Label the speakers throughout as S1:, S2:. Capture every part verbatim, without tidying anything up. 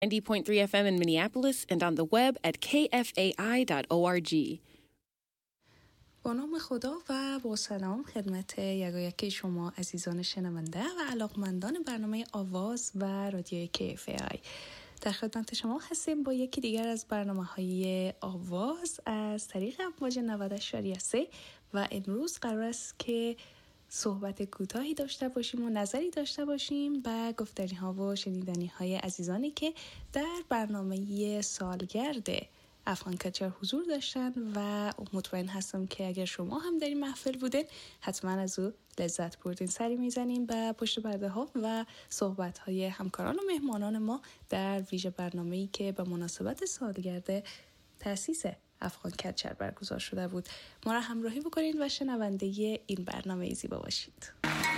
S1: ninety point three F M in Minneapolis and on the web at k f a i dot org.
S2: با نام خدا و با سلام خدمت یکایک شما عزیزان شنونده و علاقمندان برنامه آواز و رادیوی کی اف ای آی. در خدمت شما هستیم با یکی دیگر از برنامه‌های آواز از طریق امواج نود و هشت ممیز سه و امروز قرار است که صحبت کوتاهی داشته باشیم و نظری داشته باشیم و گفتنی ها و شنیدنی های عزیزانی که در برنامه سالگرد افغان کلچر حضور داشتن و مطمئن هستم که اگر شما هم در این محفل بودین حتما از او لذت بردین. سری میزنیم به پشت پرده ها و صحبت های همکاران و مهمانان ما در ویژه برنامه‌ای که به مناسبت سالگرد تأسیس افغان کلچر برگزار شده بود. ما را همراهی بکنید و شنونده این برنامه زیبا باشید.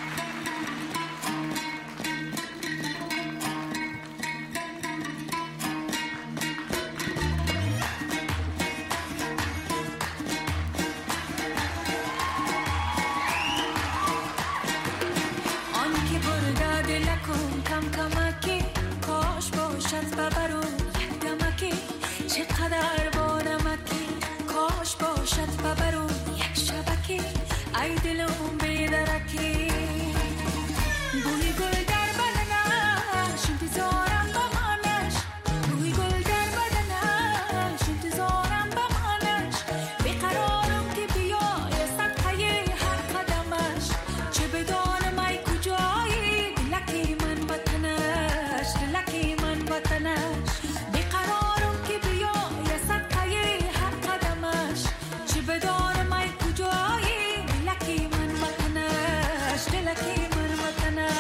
S3: کم کمکی کاش باشد ببرو دمکی چقدر با نمکی کاش باشد ببرو یک شبکی ای دلم بیدرکی بوی گل در بدنش انتظارم بمانش بوی گل در بدنش انتظارم بمانش بیقرارم که بیای صدقه هر قدمش چه بدانم ای کجایی دلکی من وطنش دلکی من وطنش بیقرارم که بیای صدقه هر قدمش چه بدانم ای کجایی دلکی من وطنش دلکی من وطنش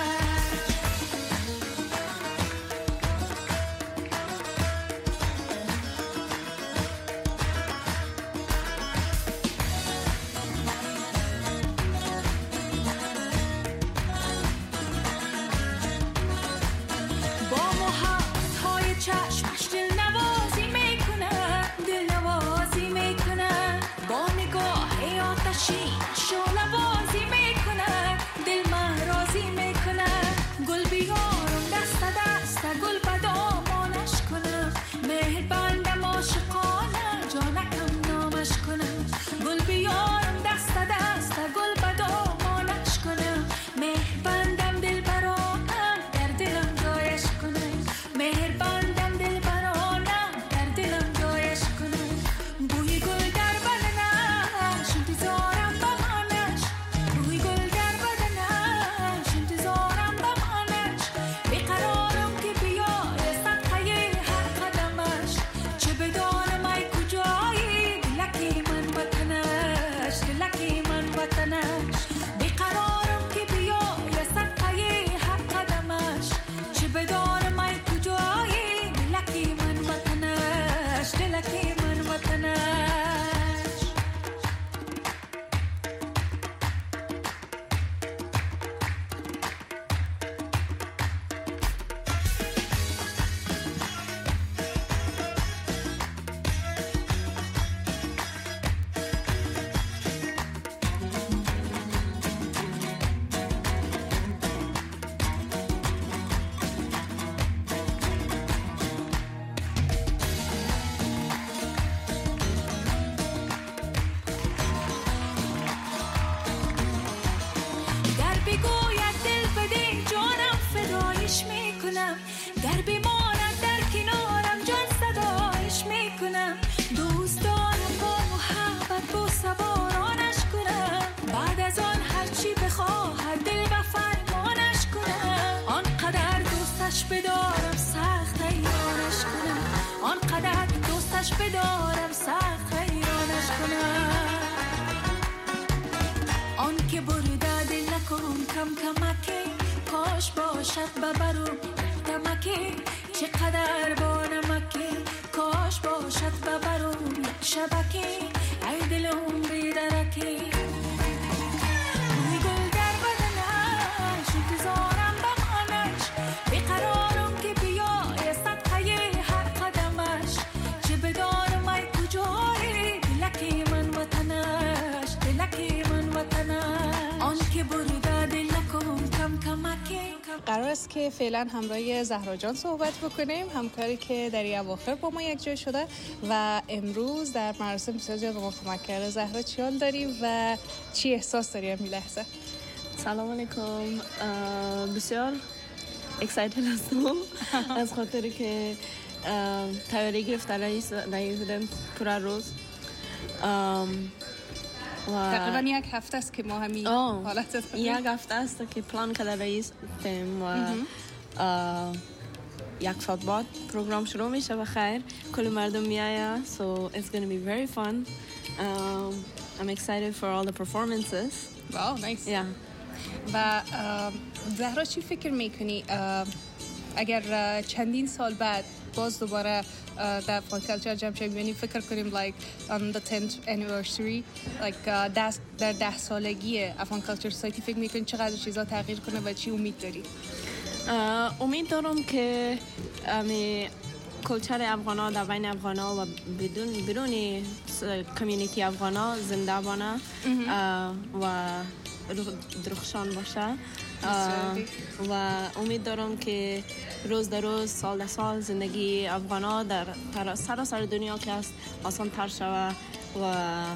S3: با محبت های چشمش دل نوازی میکنه دل نوازی میکنه با نگاه آتشی شعله بازی میکنه دل من راضی میکنه گل بیارم دست دست گل به دامانش کنم مهربانم عاشقانه جانکم نامش کنم گل بیارم دست دست گل به دامانش کنم مهربانم دل برانم در دلم جایش کنم مهربانم دل برانم در دلم جایش کنم بوی گل در بدنش انتظارم بمانش بوی گل در بدنش انتظارم بمانش بیقرارم که بیای صدقه هر قدمش چه بدانم ای کجایی دلکی من وطنش دلکی من وطنش بیقرارم که بیای صدقه هر قدمش چه بدانم ای کجایی دلکی من وطنش دلکی من وطنش در بگوید دل بده جانم فدایش میکنم در بماند در کنارم جان صدایش میکنم دوست دارم با محبت با سوارانش کنم بعد از آن هرچی بخواهد دل و فرمانش کنم آنقدر دوستش بدارم سخت ایرانش کنم آنقدر دوستش بدارم سخت ایرانش کنم آن که برده دل نکن کم کمکی کاش باشد ببرم دمکی چقدر با نمکی کاش باشد ببرم یک شبکی ای دلم بیدرکی بوی گل در بدنش انتظارم بمانش بیقرارم که بیای صدقه هر قدمش چه بدانم ای کجایی دلکی من وطنش دلکی من وطنش آن که برده دل نکن کم کمکی
S2: قرار هست که فعلا همراه زهرا جان صحبت بکنیم، همکاری که در این اواخر با ما یک جای شده و امروز در مراسم بسیار زیاد به ما کمک کرده. زهرا چی حال داری و چی احساس داری همین لحظه؟
S4: سلام علیکم. بسیار اکسایتد هستم از خاطر که تیاری گرفتن رئیس بودم پورا روز
S2: و تقریبا یک هفته است که ما همین حالت داریم.
S4: یک هفته است که پلان کرده رئیس تیم و یک ساعت بعد پروگرام شروع میشه و خیر کل مردم میآید. So it's going to be very fun. Um, I'm excited for all the performances.
S2: Wow, nice.
S4: Yeah.
S2: و زهرا چی فکر میکنی اگر چندین سال بعد باز دوباره در افغان کلچر جمع شیم، یعنی فکر کنیم like on the tenth anniversary like در ده سالگی افغان کلچر سایتی فکر میکنی چقدر چیزا تغییر کنه و چی امید داری؟
S4: امید دارم که امی کلچر افغانا در بین افغانا و بدون بیرون کمیونیتی افغانا زنده بانه و درخشان باشه و امید دارم که روز در روز سال در سال زندگی افغانا در سراسر دنیا که است آسان تر شود و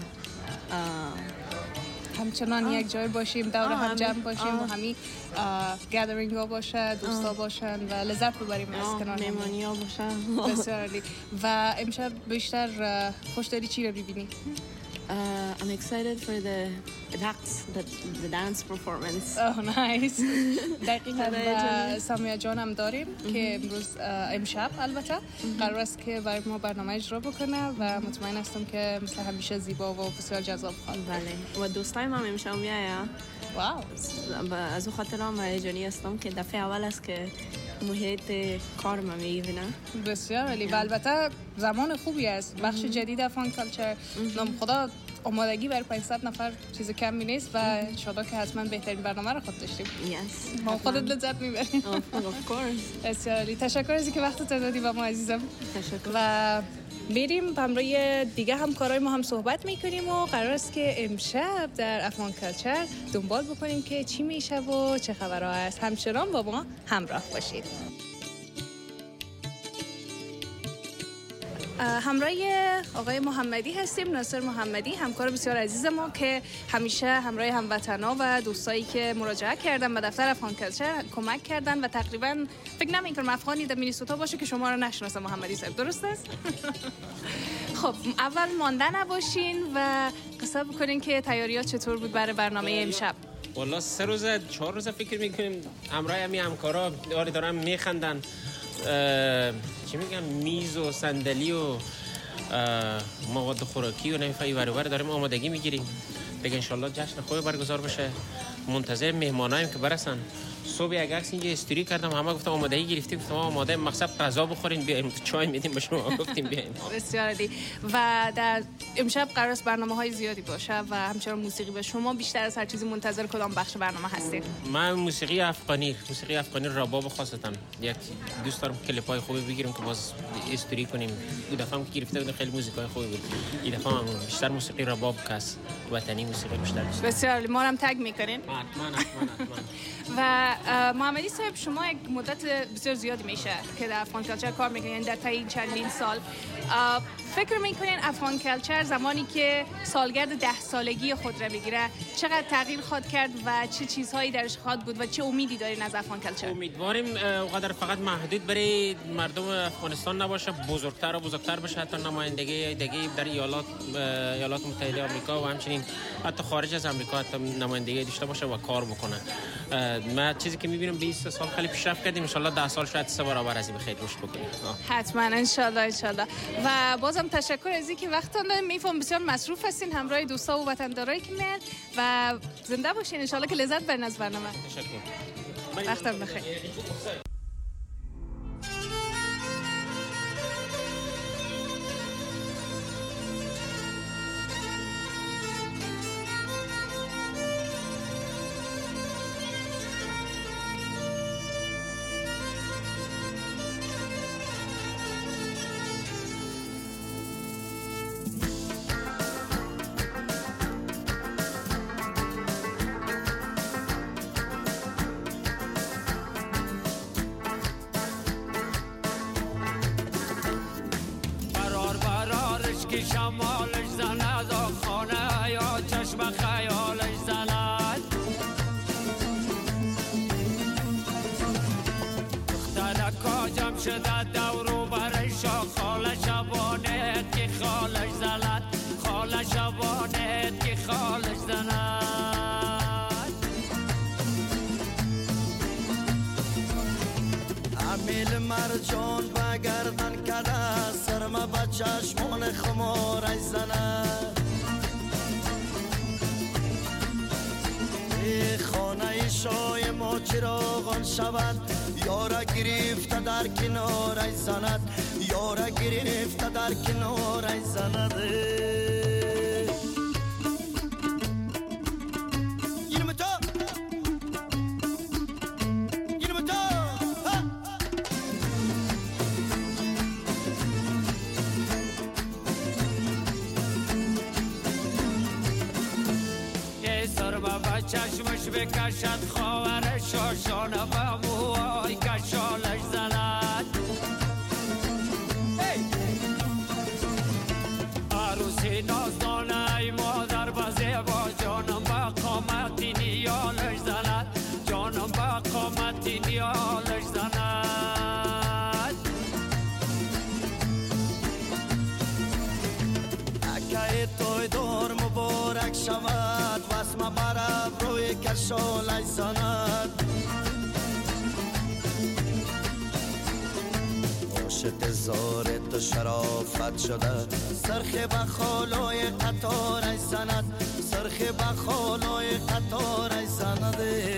S2: همچنان آه. یک جای باشیم دور هم جمع باشیم آه. و همین گادرینگ ها باشه، دوستا باشن و لذت ببریم از کنار هم،
S4: مهمانی ها باشن.
S2: بسیار عالی. و امشب بیشتر خوش داری چی رو ببینی؟
S4: Uh, I'm excited for the dance, the, the dance performance.
S2: Oh, nice. دقیقاً. سامیا جان هم داریم که امروز امشب البته قرار است که برای ما برنامه اجرا بکنه و مطمئن هستم که مثل همیشه زیبا و بسیار جذاب خواهد.
S4: بله. و دوستایم هم امشب میاید.
S2: واو.
S4: از اون خاطر هم هیجانی هستم که دفعه اول است که محیط کارم میبینم.
S2: بسیار عالی. و البته زمان خوبی است. بخش جدید افغان کلچر. نام خدا آمادگی برای پانصد نفر چیز کمی نیست و انشالله که حتما بهترین برنامه رو خود داشتیم.
S4: Yes.
S2: ما خودت لذت میبریم.
S4: Of course.
S2: بسیار عالی. تشکر از اینکه وقت دادی با ما عزیزم.
S4: تشکر.
S2: و بریم همراه دیگه همکارای ما هم صحبت میکنیم و قرار است که امشب در افغان کلچر دنبال بکنیم که چی میشه و چه خبرها هست. همچنان با ما همراه باشید. همراه آقای محمدی هستیم، ناصر محمدی، همکار بسیار عزیز ما که همیشه همراه هموطنا و دوستایی که مراجعه کردن به دفتر افغان کلچر کمک کردن و تقریبا فکر نمی‌کنم افغانی در مینیسوتا باشه که شما رو نشناسه. محمدی صاحب درست است؟ خب اول مانده نباشین و قصه بکنین که تیاریات چطور بود برای برنامه امشب.
S5: والله سه روز چهار روز فکر می‌کنیم همراه همی همکارا داره دارن میخندن، چی میگم، میز و صندلی و مواد خوراکی و نمیفایی برابر داریم آمادگی میگیریم دیگه. انشالله جشن خوبی برگزار بشه. منتظر مهماناییم که برسن. صبح یک عکس اینجا استوری کردم، همه گفتم آمادگی گرفتیم، گفتم آماده، مقصد غذا بخورین بیایم چای میدیم به شما، گفتیم بیایم.
S2: بسیار عالی. و در امشب قرار است برنامه‌های زیادی باشه و همچنین موسیقی. به شما بیشتر از هر چیزی منتظر کدام بخش برنامه هستید؟
S5: من موسیقی افغانی، موسیقی افغانی رباب خاصتاً یک دوست دارم کلیپ‌های خوبی بگیریم که باز استوری کنیم. دو دفعه هم که گرفته بودیم خیلی موزیکای خوبی بود. این دفعه هم بیشتر موسیقی رباب کس وطنی موسیقی بیشتر دوست دارم.
S2: بسیار عالی. ما هم تگ می‌کنین؟
S5: حتماً حتماً.
S2: و محمدی صاحب شما یک مدت بسیار زیادی میشه که در افغان کلچر کار میکنین، در طی چندین سال. فکر میکنین افغان کلچر زمانی که سالگرد ده سالگی خود را بگیره چقدر تغییر خواهد کرد و چه چیزهایی درش خواهد بود و چه امیدی دارین از افغان کلچر؟
S5: امیدواریم اونقدر فقط محدود برای مردم افغانستان نباشه، بزرگتر و بزرگتر بشه، حتی نمایندگی دیگه در ایالات ایالات متحده آمریکا و همچنین حتی خارج از آمریکا حتی نمایندگی داشته باشه و کار بکنه. ما چیزی که میبینم بیست سال خیلی پیشرفت کردیم، ان شاء الله ده سال شاید سه برابر از این بخیر رشد بکنیم.
S2: حتما ان شاء الله ان شاء الله. و بازم تشکر از اینکه وقتتون دادین. میفهم بسیار مصروف هستین همراه دوستا و وطندارایی که میاد و زنده باشین ان شاء الله که لذت برین از برنامه.
S5: تشکر.
S2: وقتتون بخیر.
S6: که شمالش زند و خانه یا چشم خیالش زند دخترکا جمع شده دورو برش خاله شبانه که خالش زند خاله شبانه که خالش زند امیل مرجان بگردن کده سرما با چشمان خمارش زند ای خانه شای ما چراغان شود یارا گرفته در کنارش زند یارا گرفته در کنارش زند اینو تو اینو تو ای سرما با چشمش بکشد خواهر شاشانه با موهای کشالش زند عروسی نازدانه ای مادر بزه با جانم با قامتی نیالش زند جانم با قامتی نیالش زند اکه توی دور مبارک شود واسم برب روی کشالش زند عاشق زارت شرافت شده سرخ بخالای قطارش زند سرخ بخالای قطارش زند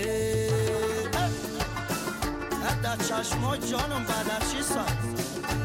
S6: در چشما جانم بدر چی ساد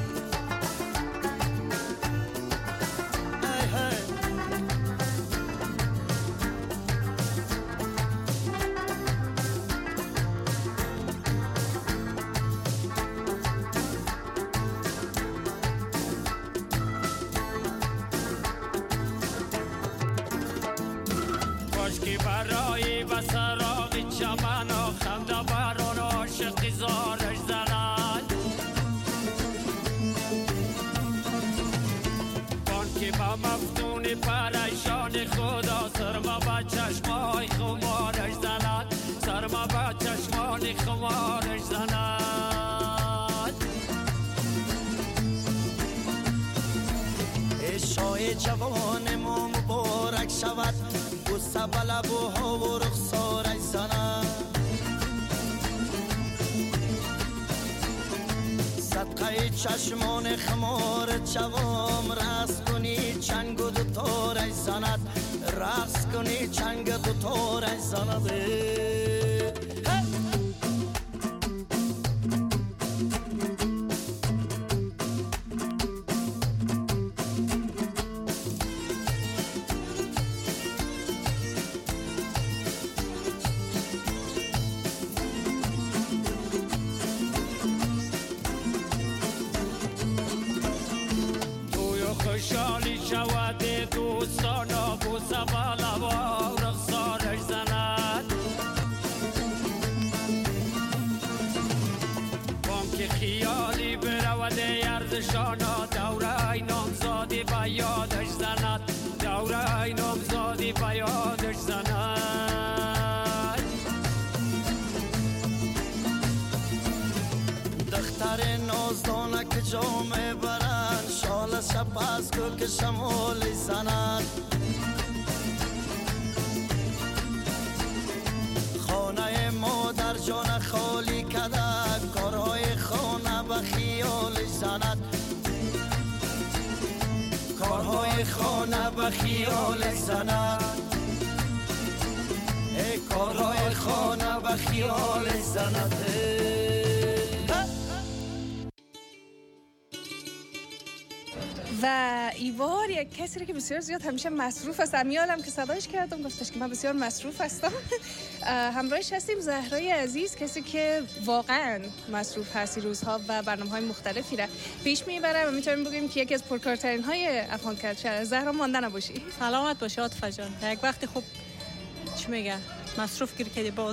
S6: برای بسراغ چمن و خمده بران عاشق زارش زند بانکی با مفتون پریشان خدا سرما با چشمای خمارش زند سرما با چشمان خمارش زند ای شای جوان ما مبارک شود بوسه بلبوها و رخسارش زند صدقه چشمان خمار جوام رقص کنی چنگ و دوتارش زند رقص کنی چنگ دوتارش زند خوشحالی شود دوستان و بوسه بالا و رخسارش زند بانک خیالی برود یردشان دوره نامزادی با یادش زند دوره نامزادی با یادش زند دختر نازدانه که جامعه برند شال سپس کو که شمالی زند خانه مادر جان خالی کده کارهای خانه به خیالش زند کارهای خانه به خیالش زند ای کارهای خانه به خیالش زند
S2: و ایوار یک کسی که بسیار زیاد همیشه مصروف است. میالم که صدایش کردم گفتش که من بسیار مصروف هستم. همراهش هستیم زهرای عزیز، کسی که واقعا مصروف هست روزها و برنامه‌های مختلفی را پیش میبره و میتونیم بگیم که یکی از پرکارترین های افغان کلچر. زهرا مانده نباشی.
S7: سلامت باشی عاطفه جان. یک وقت خوب
S4: چی میگه مصروف گیر کردی باز.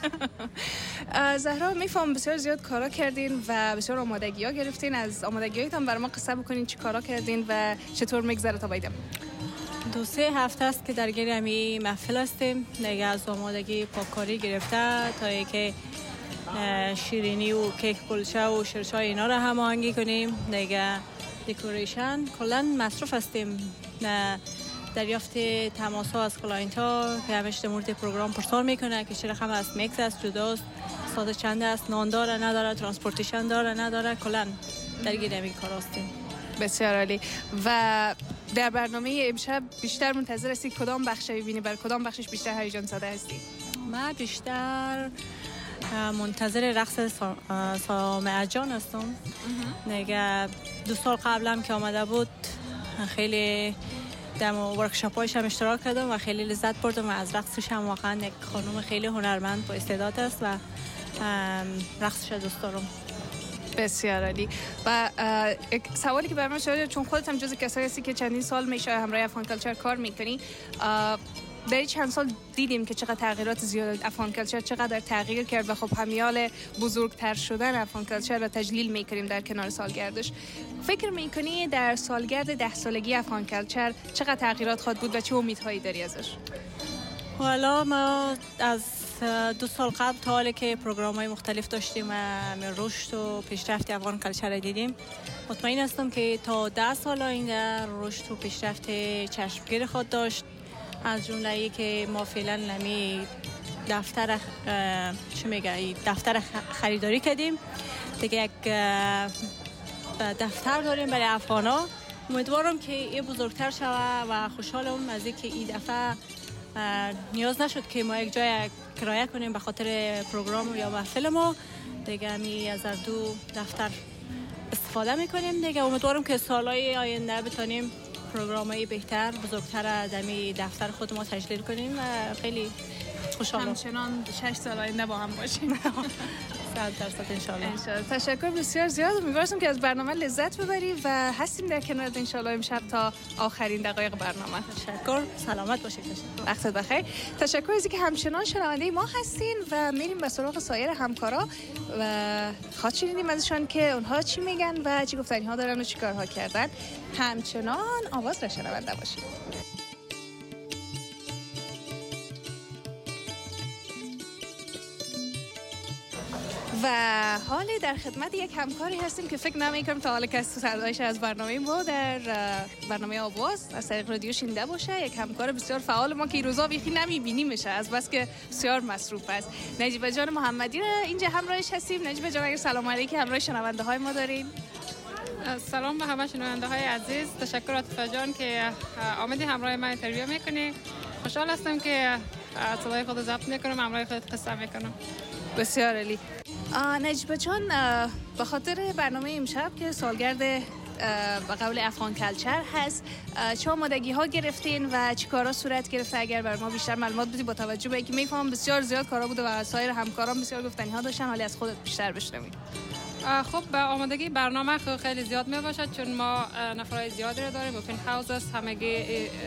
S2: زهرا میفهم بسیار زیاد کارا کردین و بسیار آمادگی ها گرفتین. از آمادگی هایتان برای ما قصه بکنین چی کارا کردین و چطور میگذره تا بیدم؟
S4: دو سه هفته است که درگیر همی محفل هستیم دیگه. از آمادگی پاککاری گرفته تا اینکه شیرینی و کیک کلچه و شرچای اینا رو هماهنگی کنیم دیگه. دکوریشن کلا مصروف هستیم. دریافت تماس ها از کلاینت ها که همش در مورد پروگرام پرسان میکنه که چه رقم است، میکس است، جداست، ساعت چند است، نان داره نداره، ترانسپورتیشن داره نداره، کلا درگیر همین کار هستیم.
S2: بسیار عالی. و در برنامه امشب بیشتر منتظر هستی کدام بخش ببینی؟ بر کدام بخشش بیشتر هیجان زده هستی؟
S4: من بیشتر منتظر رقص سامعه جان هستم. دیگه دو سال قبلم که آمده بود خیلی در ورکشاپ هایش هم اشتراک کردم و خیلی لذت بردم و از رقصش هم واقعا یک خانم خیلی هنرمند با استعداد است و رقصش دوست دارم.
S2: بسیار عالی. و یک سوالی که برام شده، چون خودت هم جز کسایی هستی که چندین سال میشه همراه افغان کلچر کار میکنی، در چند سال دیدیم که چقدر تغییرات زیاد افغان کلچر چقدر تغییر کرد و خب همیال بزرگتر شدن افغان کلچر را تجلیل میکنیم در کنار سالگردش. فکر میکنی در سالگرد ده سالگی افغان کلچر چقدر تغییرات خواهد بود و چه امیدهایی داری ازش؟
S4: حالا ما از دو سال قبل تا حالی که پروگرام های مختلف داشتیم و رشد و پیشرفت افغان کلچر را دیدیم، مطمئن هستم که تا ده سال آینده رشد و پیشرفت چشمگیر خود داشت. از جمله ای که ما فعلا نمی دفتر چه میگه دفتر خریداری کردیم دیگه، یک دفتر داریم برای افغانا. امیدوارم که این بزرگتر شود و خوشحالم از اینکه این دفعه نیاز نشد که ما یک جای کرایه کنیم به خاطر پروگرام یا محفل ما دیگه. می از دو دفتر استفاده میکنیم دیگه. امیدوارم که سالهای آینده بتونیم پروگرام‌های بهتر بزرگتر دمی دفتر خود ما تجلیل کنیم و خیلی خوشحالم
S2: همچنان شش سال آینده با هم باشیم.
S4: صد درصد انشالله.
S2: انشالله. تشکر بسیار زیاد. امیدوارم که از برنامه لذت ببری و هستیم در کنارت انشالله امشب تا آخرین دقایق برنامه.
S4: تشکر. سلامت باشید. تشکر.
S2: وقتت بخیر. تشکر از اینکه همچنان شنونده ما هستین و میریم به سراغ سایر همکارا و خواهد شنیدیم ازشان که اونها چی میگن و چی گفتنی ها دارن و چی کارها کردن. همچنان آواز را شنونده باشید. و حال در خدمت یک همکاری هستیم که فکر نمی‌کنم تا حالا کسی صدایش از برنامه ما در برنامه آواز از طریق رادیو شنیده باشه. یک همکار بسیار فعال ما که این روزا بیخی نمی‌بینیمش از بس که بسیار مصروف است. نجیبه جان محمدی را اینجا همراهش هستیم. نجیبه جان اگر سلام علیکی همراه شنونده های ما داریم.
S7: سلام به همه شنونده های عزیز. تشکر عاطفه جان که آمدی همراه ما اینترویو میکنی. خوشحال هستم که صدای خود ضبط میکنم، همراه خودت قصه میکنم.
S2: بسیار عالی. نجیبه جان، به خاطر برنامه امشب که سالگرد به قول افغان کلچر هست، چه آمادگی ها گرفتین و چی کارا صورت گرفته؟ اگر بر ما بیشتر معلومات بدی با توجه به اینکه میفهمم بسیار زیاد کارا بوده و سایر همکاران بسیار گفتنی ها داشتن، حالی از خودت بیشتر بشنویم.
S7: خب به آمادگی برنامه خیلی زیاد می باشد چون ما نفرای زیادی رو داریم. اوپن هاوس است، همگی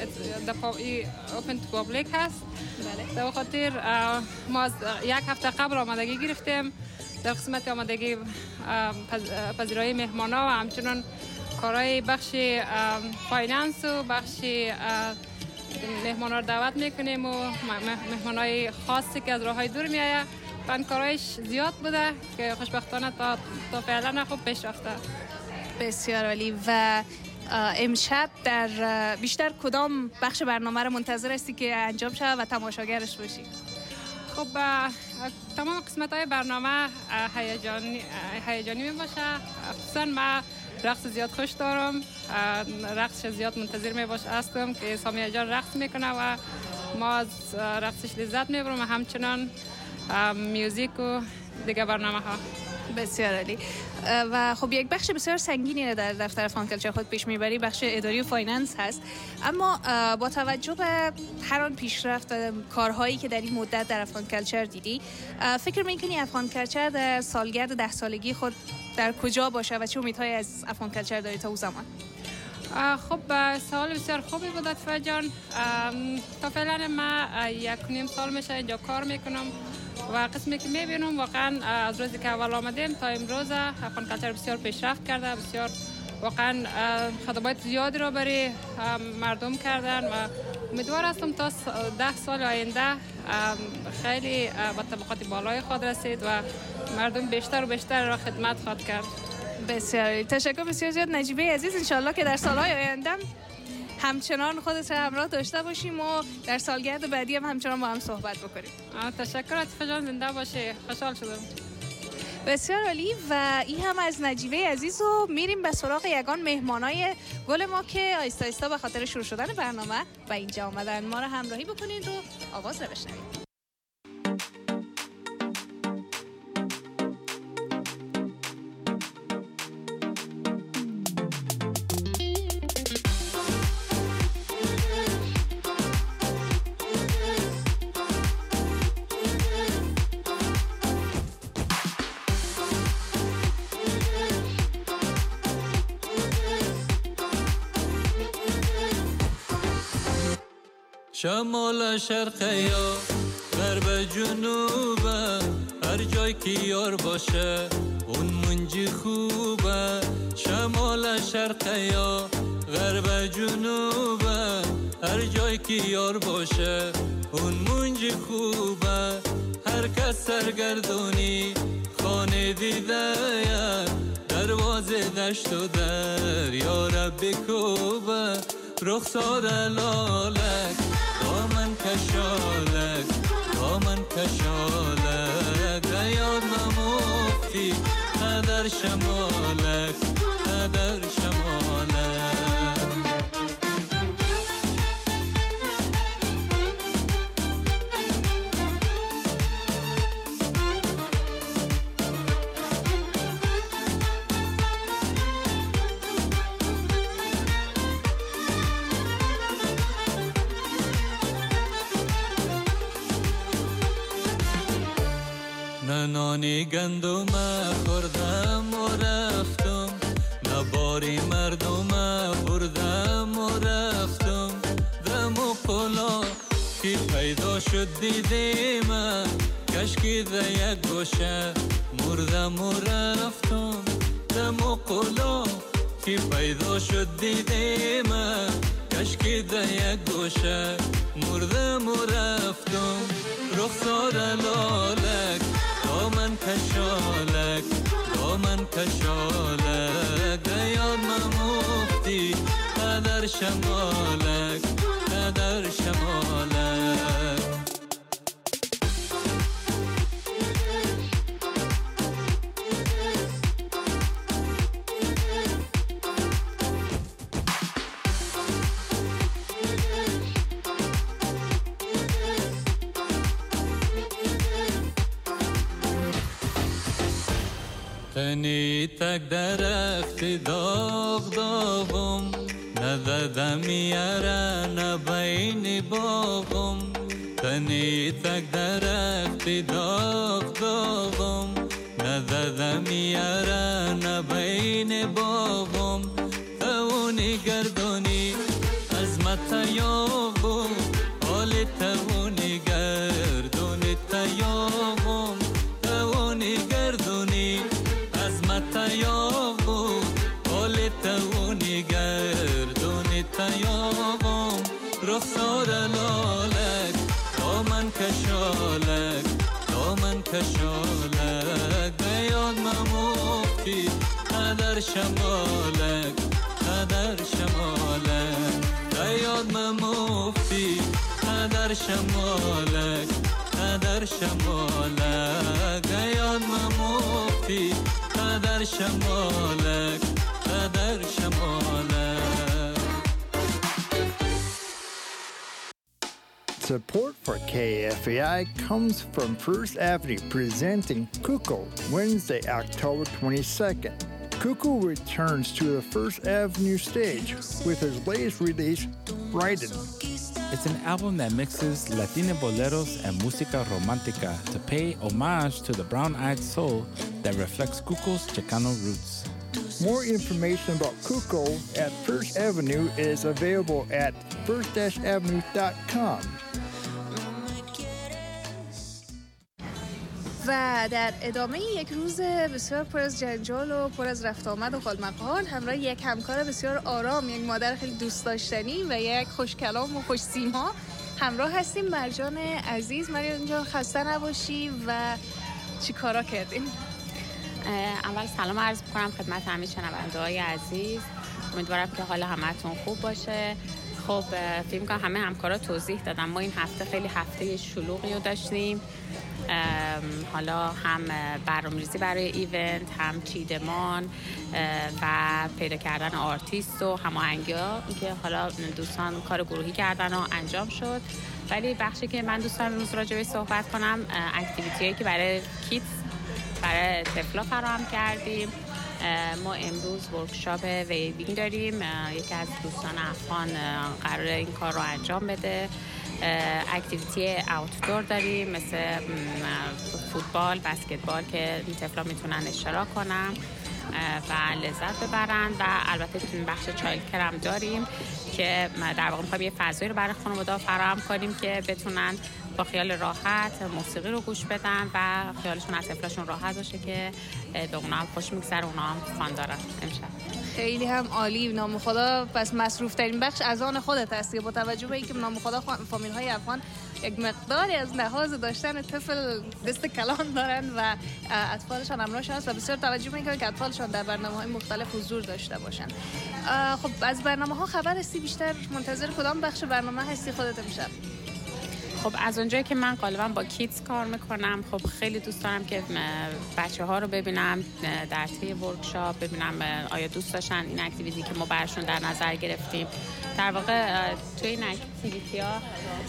S7: اوپن تو پابلیک هست. بله. در خاطر ما از یک هفته قبل آمادگی گرفتیم در قسمت آمادگی پذیرایی مهمانا و همچنان کارهای بخش فایننس و بخش مهمانا رو دعوت میکنیم و مهمانای خاصی که از راههای دور میآید. بند کارایش زیاد بوده که خوشبختانه تا تا فعلا خوب پیش رفته.
S2: بسیار عالی. و امشب در بیشتر کدام بخش برنامه رو منتظر هستی که انجام شود و تماشاگرش باشی؟
S7: خب تمام قسمت های برنامه هیجانی هیجانی می باشه. خصوصا من رقص زیاد خوش دارم، رقص زیاد منتظر می باشه هستم که سامیه جان رقص میکنه و ما از رقصش لذت میبرم و همچنان میوزیک و دیگه برنامه ها.
S2: بسیار عالی. و خب یک بخش بسیار سنگینی در دفتر افغان کلچر خود پیش میبری، بخش اداری و فایننس هست. اما با توجه به هر آن پیشرفت و کارهایی که در این مدت در افغان کلچر دیدی، فکر میکنی افغان کلچر در سالگرد ده سالگی خود در کجا باشه و چه امیدهایی از افغان کلچر داری تا اون زمان؟
S7: خب سوال بسیار خوبی بود لطفا جان. تا فعلا ما یک نیم سال میشه اینجا کار میکنم و قسمی که میبینم واقعا از روزی که اول آمدیم تا امروز افغان کلچر بسیار پیشرفت کرده، بسیار واقعا خدمات زیادی رو برای مردم کردن و امیدوار هستم تا ده سال آینده خیلی به طبقات بالای خود رسید و مردم بیشتر و بیشتر را خدمت خواهد کرد.
S2: بسیار تشکر بسیار زیاد نجیبه عزیز. انشالله که در سالهای آینده همچنان خودت را همراه داشته باشیم و در سالگرد بعدی هم همچنان با هم صحبت بکنیم.
S7: تشکر عاطفه جان، زنده باشه، خوشحال شدم.
S2: بسیار عالی. و این هم از نجیبه عزیز و میریم به سراغ یگان مهمانای گل ما که آیستا آیستا به خاطر شروع شدن برنامه و اینجا آمدن ما را همراهی بکنید و آواز رو بشنوید.
S8: شمال شرق یا غرب جنوبه، هر جای که یار باشه اون منجی خوبه. شمال شرق یا غرب جنوبه، هر جای که یار باشه اون منجی خوبه. هر کس سرگردونی خانه دیده دروازه دشت و در یا رب کوبه. رخسار لالک دامن کشالک دامن کشالک دیاد نموفتی قدر شمالک قدر شمالک. نانی گندم خوردم و رفتم، نباری مردم بردم و رفتم. دم و قلا که پیدا شد دیدیم، کشکی ده یک گوشه مردم و رفتم. دم و قلا که پیدا شد دیدیم، کشکی ده یک گوشه مردم و رفتم. رخسار لالک دامن کشالک دامن کشالک دیاد مموفتی قدر شمالک قدر شمالک. تنی تک درخت داغ داغم، ندادم یاره نبین باغم. تنی تک درخت داغ داغم، ندادم یاره نبین باغم. تونی گردونی از متیاغم، حال تونی گردونی تیاغم. تونی گردونی تیاغم، حال تونی گردونی تیاغم. رخسار لالک دامن کشالک دامن کشالک دیاد مموفتی قدر شمالک قدر شمالک. دیاد مموفتی قدر شمالک قدر شمالک. دیاد مموفتی قدر شمالک قدر شمالک.
S9: Support for K F A I comes from First Avenue presenting Kuko Wednesday, October twenty-second. Kuko returns to the First Avenue stage with his latest release, Brighten.
S10: It's an album that mixes Latina boleros and música romántica to pay homage to the brown-eyed soul that reflects Kuko's Chicano roots.
S9: More information about Kuko at First Avenue is available at first dash avenue dot com.
S2: و در ادامه یک روز بسیار پر از جنجال و پر از رفت آمد و خالمقال همراه یک همکار بسیار آرام، یک مادر خیلی دوست داشتنی و یک خوش کلام و خوش سیما همراه هستیم. مرجان عزیز، مرجان جان خسته نباشی و چی کارا کردیم؟
S11: اول سلام عرض می‌کنم خدمت همه شنونده‌های عزیز. امیدوارم که حال همتون خوب باشه. خب فکر می‌کنم همه همکارا توضیح دادن. ما این هفته خیلی هفته شلوغی رو داشتیم. حالا هم برنامه‌ریزی برای ایونت، هم چیدمان و پیدا کردن آرتیست و هماهنگی‌ها که حالا دوستان کار گروهی کردن و انجام شد. ولی بخشی که من دوست دارم امروز راجع بهش صحبت کنم اکتیویتی‌هایی که برای کیدز، برای طفلا فراهم کردیم. ما امروز ورکشاپ ویوینگ داریم. یکی از دوستان افغان قراره این کار رو انجام بده. اکتیویتی اوتدور داریم مثل فوتبال، بسکتبال که این طفلا میتونن اشتراک کنن و لذت ببرن و البته تو بخش چایلد کر هم داریم که در واقع می‌خوایم یه فضایی رو برای خانواده فراهم کنیم که بتونن با خیال راحت موسیقی رو گوش بدن و خیالشون از طفلاشون راحت باشه که به اونا هم خوش میگذره، اونا هم فان دارن امشب.
S2: خیلی هم عالی. نام خدا پس مصروف ترین بخش از آن خودت هستی، با توجه به اینکه نام خدا فامیل های افغان یک مقداری از لحاظ داشتن طفل دست کلان دارن و اطفالشان همراهشون هست و بسیار توجه میکنن که اطفالشان در برنامه‌های مختلف حضور داشته باشن. خب از برنامه‌ها خبر هستی؟ بیشتر منتظر کدام بخش برنامه هستی خودت امشب؟
S11: خب از اونجایی که من غالبا با کیدز کار میکنم، خب خیلی دوست دارم که بچه ها رو ببینم در طی ورکشاپ، ببینم آیا دوست داشتن این اکتیویتی که ما برشون در نظر گرفتیم. در واقع توی این اکتیویتی ها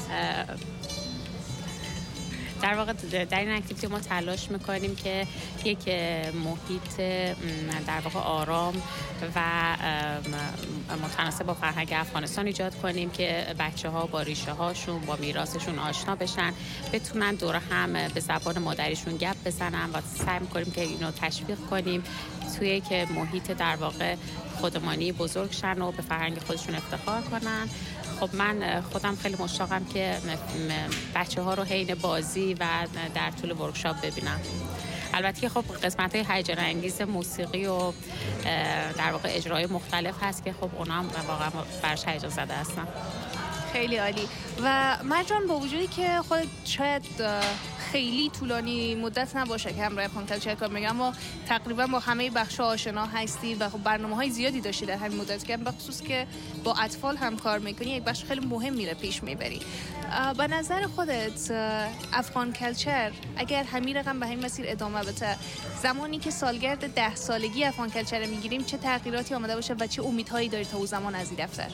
S11: در واقع در این اکتیویتی ما تلاش میکنیم که یک محیط در واقع آرام و متناسب با فرهنگ افغانستان ایجاد کنیم که بچه ها با ریشه هاشون، با میراثشون آشنا بشن، بتونن دور هم به زبان مادریشون گپ بزنن و سعی میکنیم که اینو تشویق کنیم توی که محیط در واقع خودمانی بزرگ شن و به فرهنگ خودشون افتخار کنن. خب من خودم خیلی مشتاقم که بچه ها رو حین بازی و در طول ورکشاپ ببینم. البته که خب قسمت های هیجان انگیز موسیقی و در واقع اجرای مختلف هست که خب اونا هم واقعا برش هیجان زده هستن.
S2: خیلی عالی. و مرجان با وجودی که خود شاید خیلی طولانی مدت نباشه که همراه خانم چه کار میگم، اما تقریبا با همه بخش‌ها آشنا هستی و خب برنامه‌های زیادی داشتی در همین مدت که به خصوص که با اطفال هم کار میکنی، یک بخش خیلی مهم میره پیش میبری. به نظر خودت افغان کلچر اگر همین رقم به همین مسیر ادامه بده، زمانی که سالگرد ده سالگی افغان کلچر میگیریم چه تغییراتی آمده باشه و چه امیدهایی داری تا اون زمان از این دفتر؟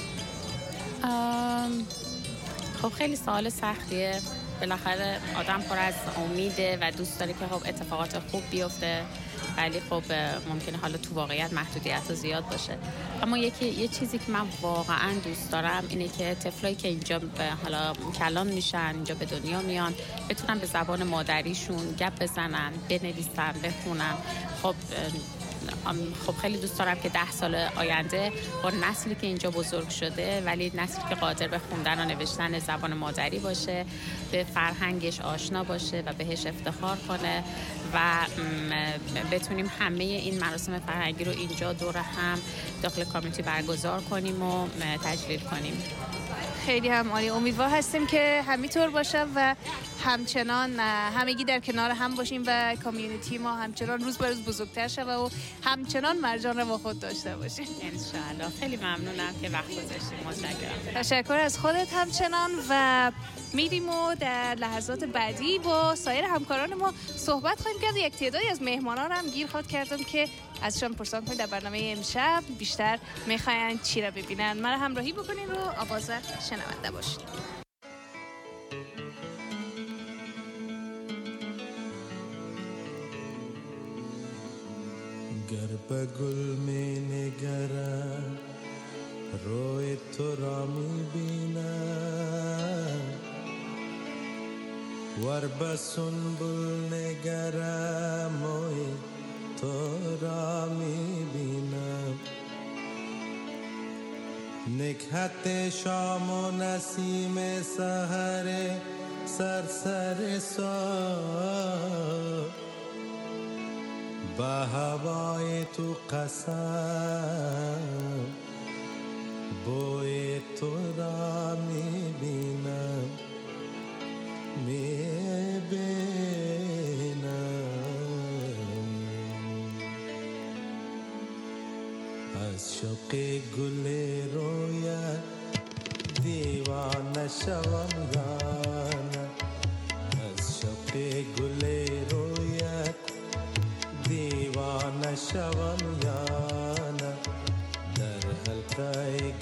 S11: خب خیلی سوال سختیه. بالاخره آدم پر از امیده و دوست داره که خب اتفاقات خوب بیفته، ولی خب ممکنه حالا تو واقعیت محدودیت زیاد باشه. اما یکی یه چیزی که من واقعا دوست دارم اینه که طفلایی که اینجا به حالا کلان میشن، اینجا به دنیا میان، بتونن به زبان مادریشون گپ بزنن، بنویسن، بخونن. خب خب خیلی دوست دارم که ده سال آینده با نسلی که اینجا بزرگ شده ولی نسلی که قادر به خوندن و نوشتن زبان مادری باشه، به فرهنگش آشنا باشه و بهش افتخار کنه و بتونیم همه این مراسم فرهنگی رو اینجا دور هم داخل کامیونیتی برگزار کنیم و تجلیل کنیم.
S2: خیلی هم عالی. امیدوار هستیم که همینطور باشه و همچنان همگی در کنار هم باشیم و کامیونیتی ما همچنان روز به روز بزرگتر شود و همچنان مرجان رو با خود داشته باشیم.
S11: انشاءالله. خیلی ممنونم که وقت گذاشتید. متشکرم.
S2: تشکر از خودت همچنان و میریم و در لحظات بعدی با سایر همکاران ما صحبت خواهیم کرد. یک تعدادی از مهمانان هم گیر خواهد کردم که ازشان پرسان کنید در برنامه امشب بیشتر میخواین چی را ببینن. من همراهی بکنین رو آواز شنونده باشید.
S12: گر به گل می نگرم روی تو را می بینم، ور به سنبل نگرم موی تو را میبینم نکهت شام و نسیم سحر سرسر سار به هوای تو قسم بوی تو را میبینم میبینم از شوق گل رویت دیوانه شوم یانه از شوق گل رویت دیوانه شوم یانه در حلقه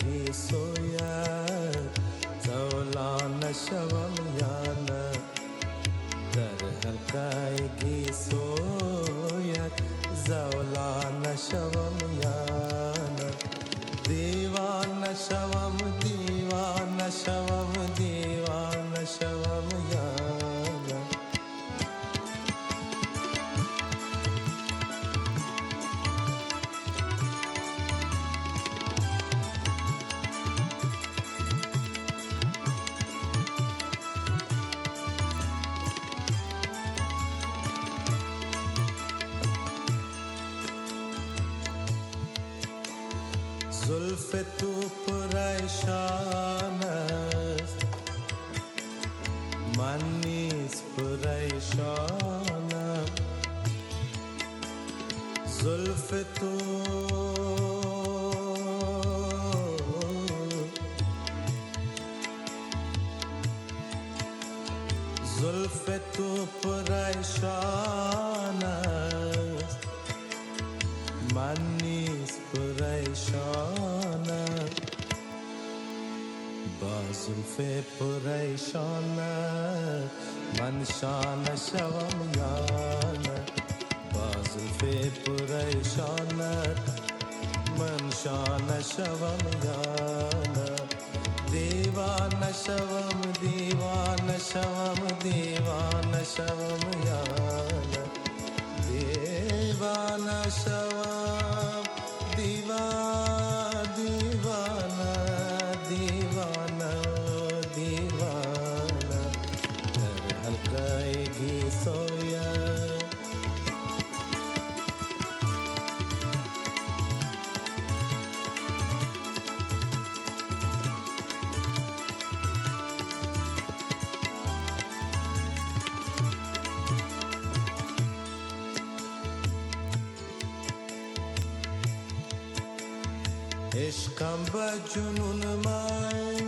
S12: گیسویت زولانه شوم یانه در حلقه گیسویت زولانه شوم یانه دیوانه شوم دیوانه شوم دیوانه شوم یانه زلف تو پریشان است من نیز پریشانم زلف تو زلف تو پریشان است من نیز پریشانم با زلف پریشانت من شانه شوم یانه با زلف پریشانت من شانه شوم یانه دیوانه شوم دیوانه شوم دیوانه شوم یانه دیوانه شوم دیوانه دیوانه دیوانه دیوانه در حلقه گیسویت عشقم به جنون من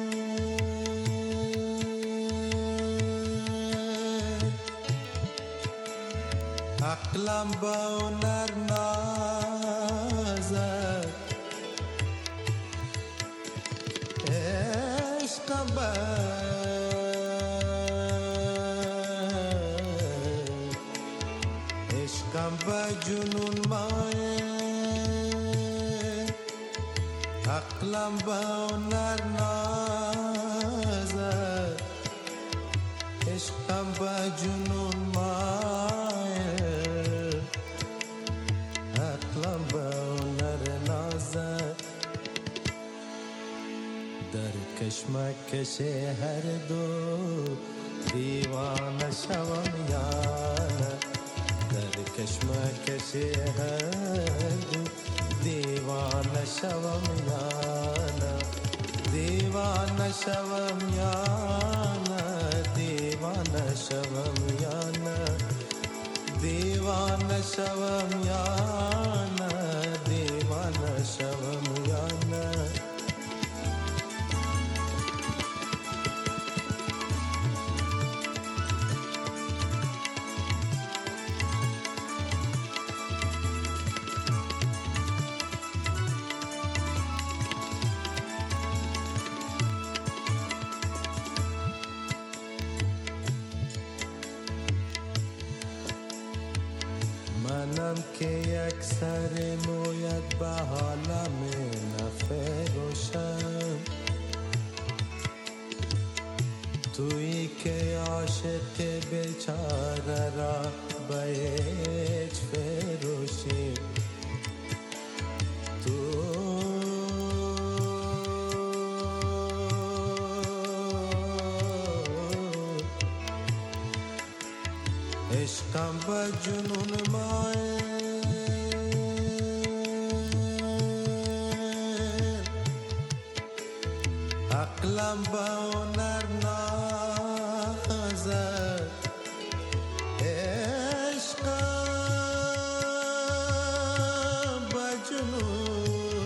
S12: عقلم به هنر نازد عشقم به عشقم به جنون من عقلم به هنر نازد عشقم به جنون مایل عقلم به هنر نازد در کشمکش هر دو دیوانه شوم یانه در کشمکش هر دو دیوانه شوم یانه دیوانه شوم یانه دیوانه شوم یانه دیوانه شوم یانه دیوانه شوم یانه منم که یک سر مویت به حالم نفروشم تویی که عاشق بیچاره را به هیچ فروشی جنون مایل عقلم با هنر نازد عشقم با جنون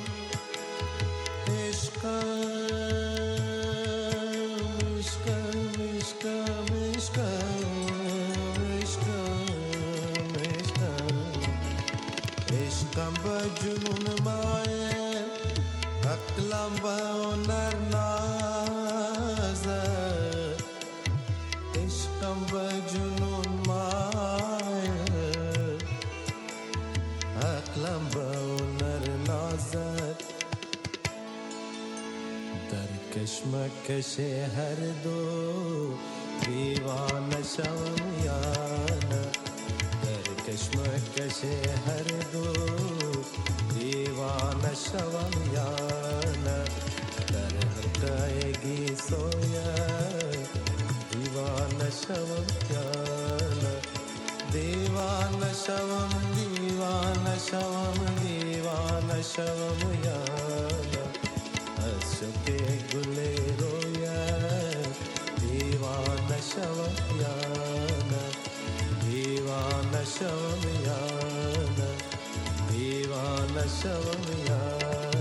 S12: عشقم عشقم عشقم عشقم عشقم با جنون مایل عقلم با هنر نازد عشقم با جنون مایل عقلم با هنر نازد در کشمکش هر دو دیوانه شوم یا نه در کشمکش هر دو دیوانه شوم یا نه در حلقه‌گی سوید دیوانه شوم یا نه دیوانه شوم دیوانه شوم دیوانه شوم یا نه از شوق گل رویت دیوانه شوم یا نه دیوانه شوم یا نه دیوانه شوم یا نه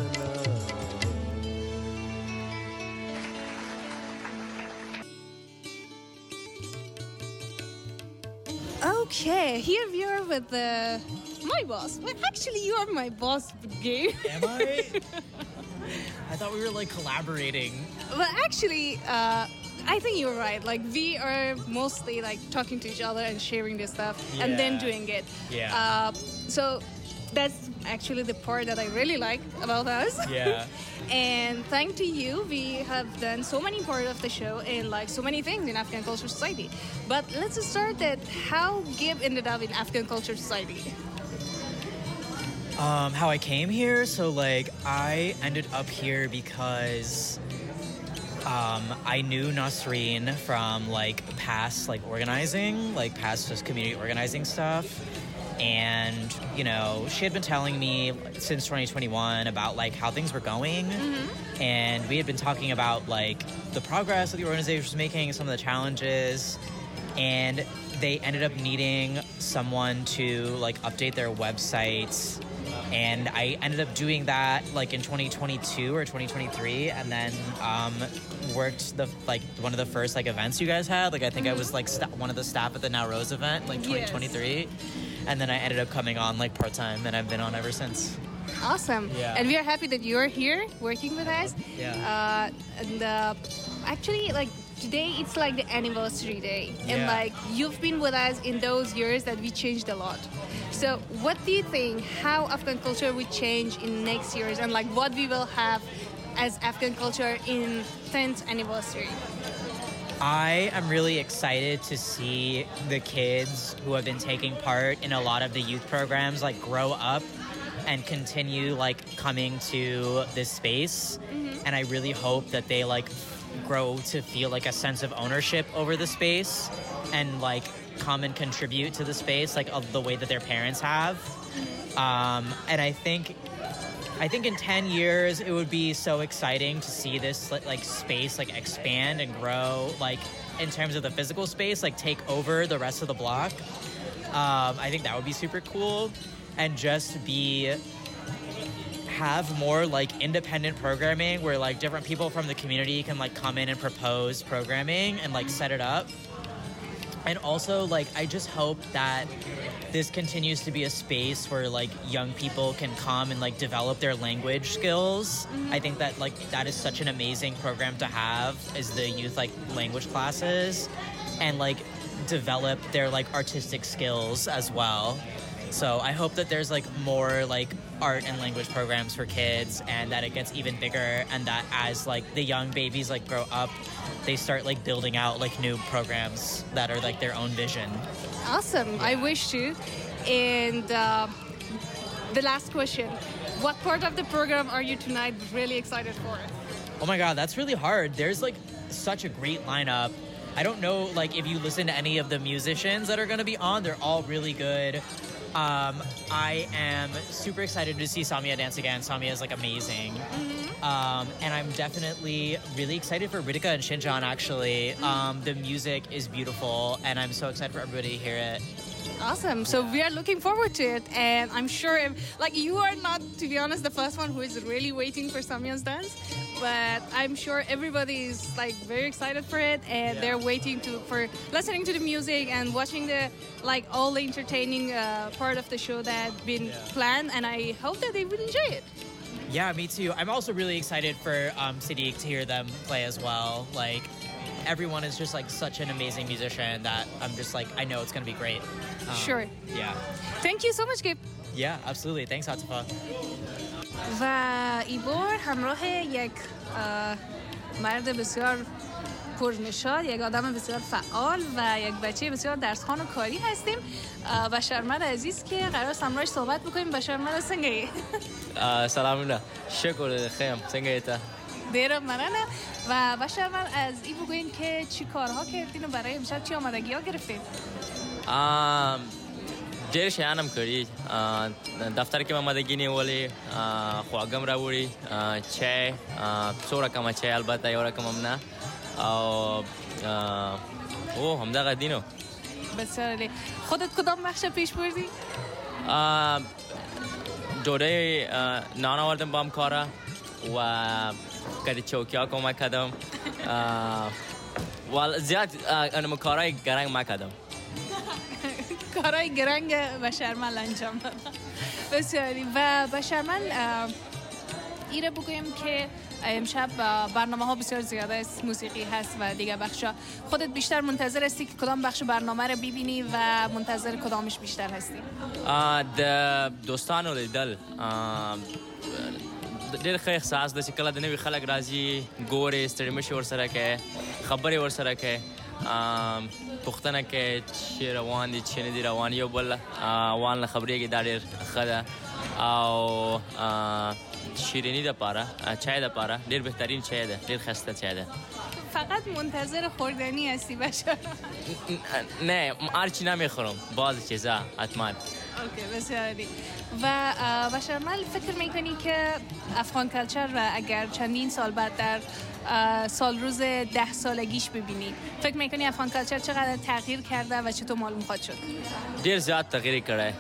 S2: Okay, here we are with the, my boss. Well, actually, you are my boss, Gabe.
S13: Am I? I thought we were like collaborating.
S2: Well, actually, uh, I think you're right. Like, we are mostly like talking to each other and sharing this stuff and then
S13: Yeah.
S2: doing it.
S13: Yeah.
S2: Uh, so that's actually the part that I really like about us.
S13: Yeah.
S2: And thanks to you, we have done so many part of the show and like so many things in Afghan Culture Society. But let's start at how Gib ended up in Afghan Culture Society.
S13: Um, how I came here, so like I ended up here because um, I knew Nasreen from like past like organizing, like past just community organizing stuff. And, you know, she had been telling me since twenty twenty-one about like how things were going. And we had been talking about like the progress that the organization was making, some of the challenges. And they ended up needing someone to like update their websites. And I ended up doing that like in twenty twenty-two or twenty twenty-three, and then um, worked the like one of the first like events you guys had. Like I think I was like sta- one of the staff at the Nowruz event, like twenty twenty-three, and then I ended up coming on like part time, and I've been on ever since.
S2: Awesome.
S13: Yeah.
S2: And we are happy that you're here working with us.
S13: Yeah.
S2: Uh, and uh, actually, like today, it's like the anniversary day, and
S13: Yeah.
S2: like you've been with us in those years that we changed a lot. So, what do you think? How Afghan culture will change in next years, and like what we will have as Afghan culture in tenth anniversary?
S13: I am really excited to see the kids who have been taking part in a lot of the youth programs like grow up and continue like coming to this space. And I really hope that they like grow to feel like a sense of ownership over the space and like come and contribute to the space like of the way that their parents have. Um, and I think I think in ten years it would be so exciting to see this like space like expand and grow like in terms of the physical space, like take over the rest of the block. Um, I think that would be super cool, and just be have more like independent programming where like different people from the community can like come in and propose programming and like set it up. And also like I just hope that this continues to be a space where like young people can come and like develop their language skills. I think that like that is such an amazing program to have, is the youth like language classes, and like develop their like artistic skills as well. So I hope that there's like more like art and language programs for kids, and that it gets even bigger, and that as like the young babies like grow up, they start like building out like new programs that are like their own vision.
S2: Awesome. I wish to. And uh, the last question, what part of the program are you tonight really excited for?
S13: Oh my God, that's really hard. There's like such a great lineup. I don't know, like, if you listen to any of the musicians that are going to be on, they're all really good. Um, I am super excited to see Samia dance again. Samia is, like, amazing. Mm-hmm. Um, and I'm definitely really excited for Ritika and Shinjan, actually. Mm-hmm. Um, the music is beautiful, and I'm so excited for everybody to hear it.
S14: Awesome. So we are looking forward to it, and I'm sure, if, like, you are not, to be honest, the first one who is really waiting for Samia's dance, but I'm sure everybody is, like, very excited for it, and yeah. they're waiting to for listening to the music and watching the, like, all the entertaining uh, part of the show that's been yeah. planned, and I hope that they will enjoy it.
S13: Yeah, me too. I'm also really excited for um, Siddiq to hear them play as well. Like, everyone is just, like, such an amazing musician that I'm just, like, I know it's going to be great. Um,
S14: sure.
S13: Yeah.
S14: Thank you so much, Gabe.
S13: Yeah, absolutely. Thanks, Atifa.
S14: و این بار همراه یک مرد بسیار پرنشاط، یک آدم بسیار فعال و یک بچه بسیار درسخوان و کاری هستیم. بشرمل عزیز که قرار سمراش صحبت بکنیم. بشرمل سنگه
S15: سلام الله شکر خیم سنگه تا
S14: دیرم مننه. و بشرمل از این بگوین که چی کارها کردین و برای امشب چی آمادگی ها گرفتین؟
S15: ډېر شیان هم کړي. دفتر کې مې آمادګي نیولې، خواږه م راوړي، چای، څو رقمه چای البته، یو رقم هم نه، او او همدغه دینو.
S14: بسیار عالی. خودت کدام بخش پیش بردی؟
S15: ډوډۍ نان آوردم با هم کاره و کدی چوکیا کمک کردم و زیاد انم کارهای گرنگ مکردم.
S14: کارهای گرنگ بشرمل انجام دادم. بسیاری. و بشرمل ایره بگویم که امشب برنامه ها بسیار زیاده است، موسیقی هست و دیگه بخشا. خودت بیشتر منتظر هستی که کدام بخش برنامه رو ببینی و منتظر کدامش بیشتر هستی؟
S15: د دوستانو لیدل ډېر ښه احساس ده چې کله د نوي خلک راځي، ګورې، ستړي مه شي ورسره کوې، خبرې ورسره کوې، پوښتنه کوې چې روان دي چې نه دي روان، یو بل وان له خبرېږي، دا ډېر ښه ده. او شیرینی دپاره، چای دپاره ډېر بهترین چای ده، ډېر ښایسته چای ده.
S14: فقط منتظر خوردنی هستی بشر؟
S15: نه، هر چی نمیخورم، بعضی چیزا حتما.
S14: اوکی، بسیار عالی. و بشرمل فکر میکنی که افغان کلچر و اگر چندین سال بعد در سال روز ده سالگیش ببینی، فکر میکنی افغان کلچر چقدر تغییر کرده و چطور معلوم خواهد شد؟
S15: ډېر زیات تغییر کړی.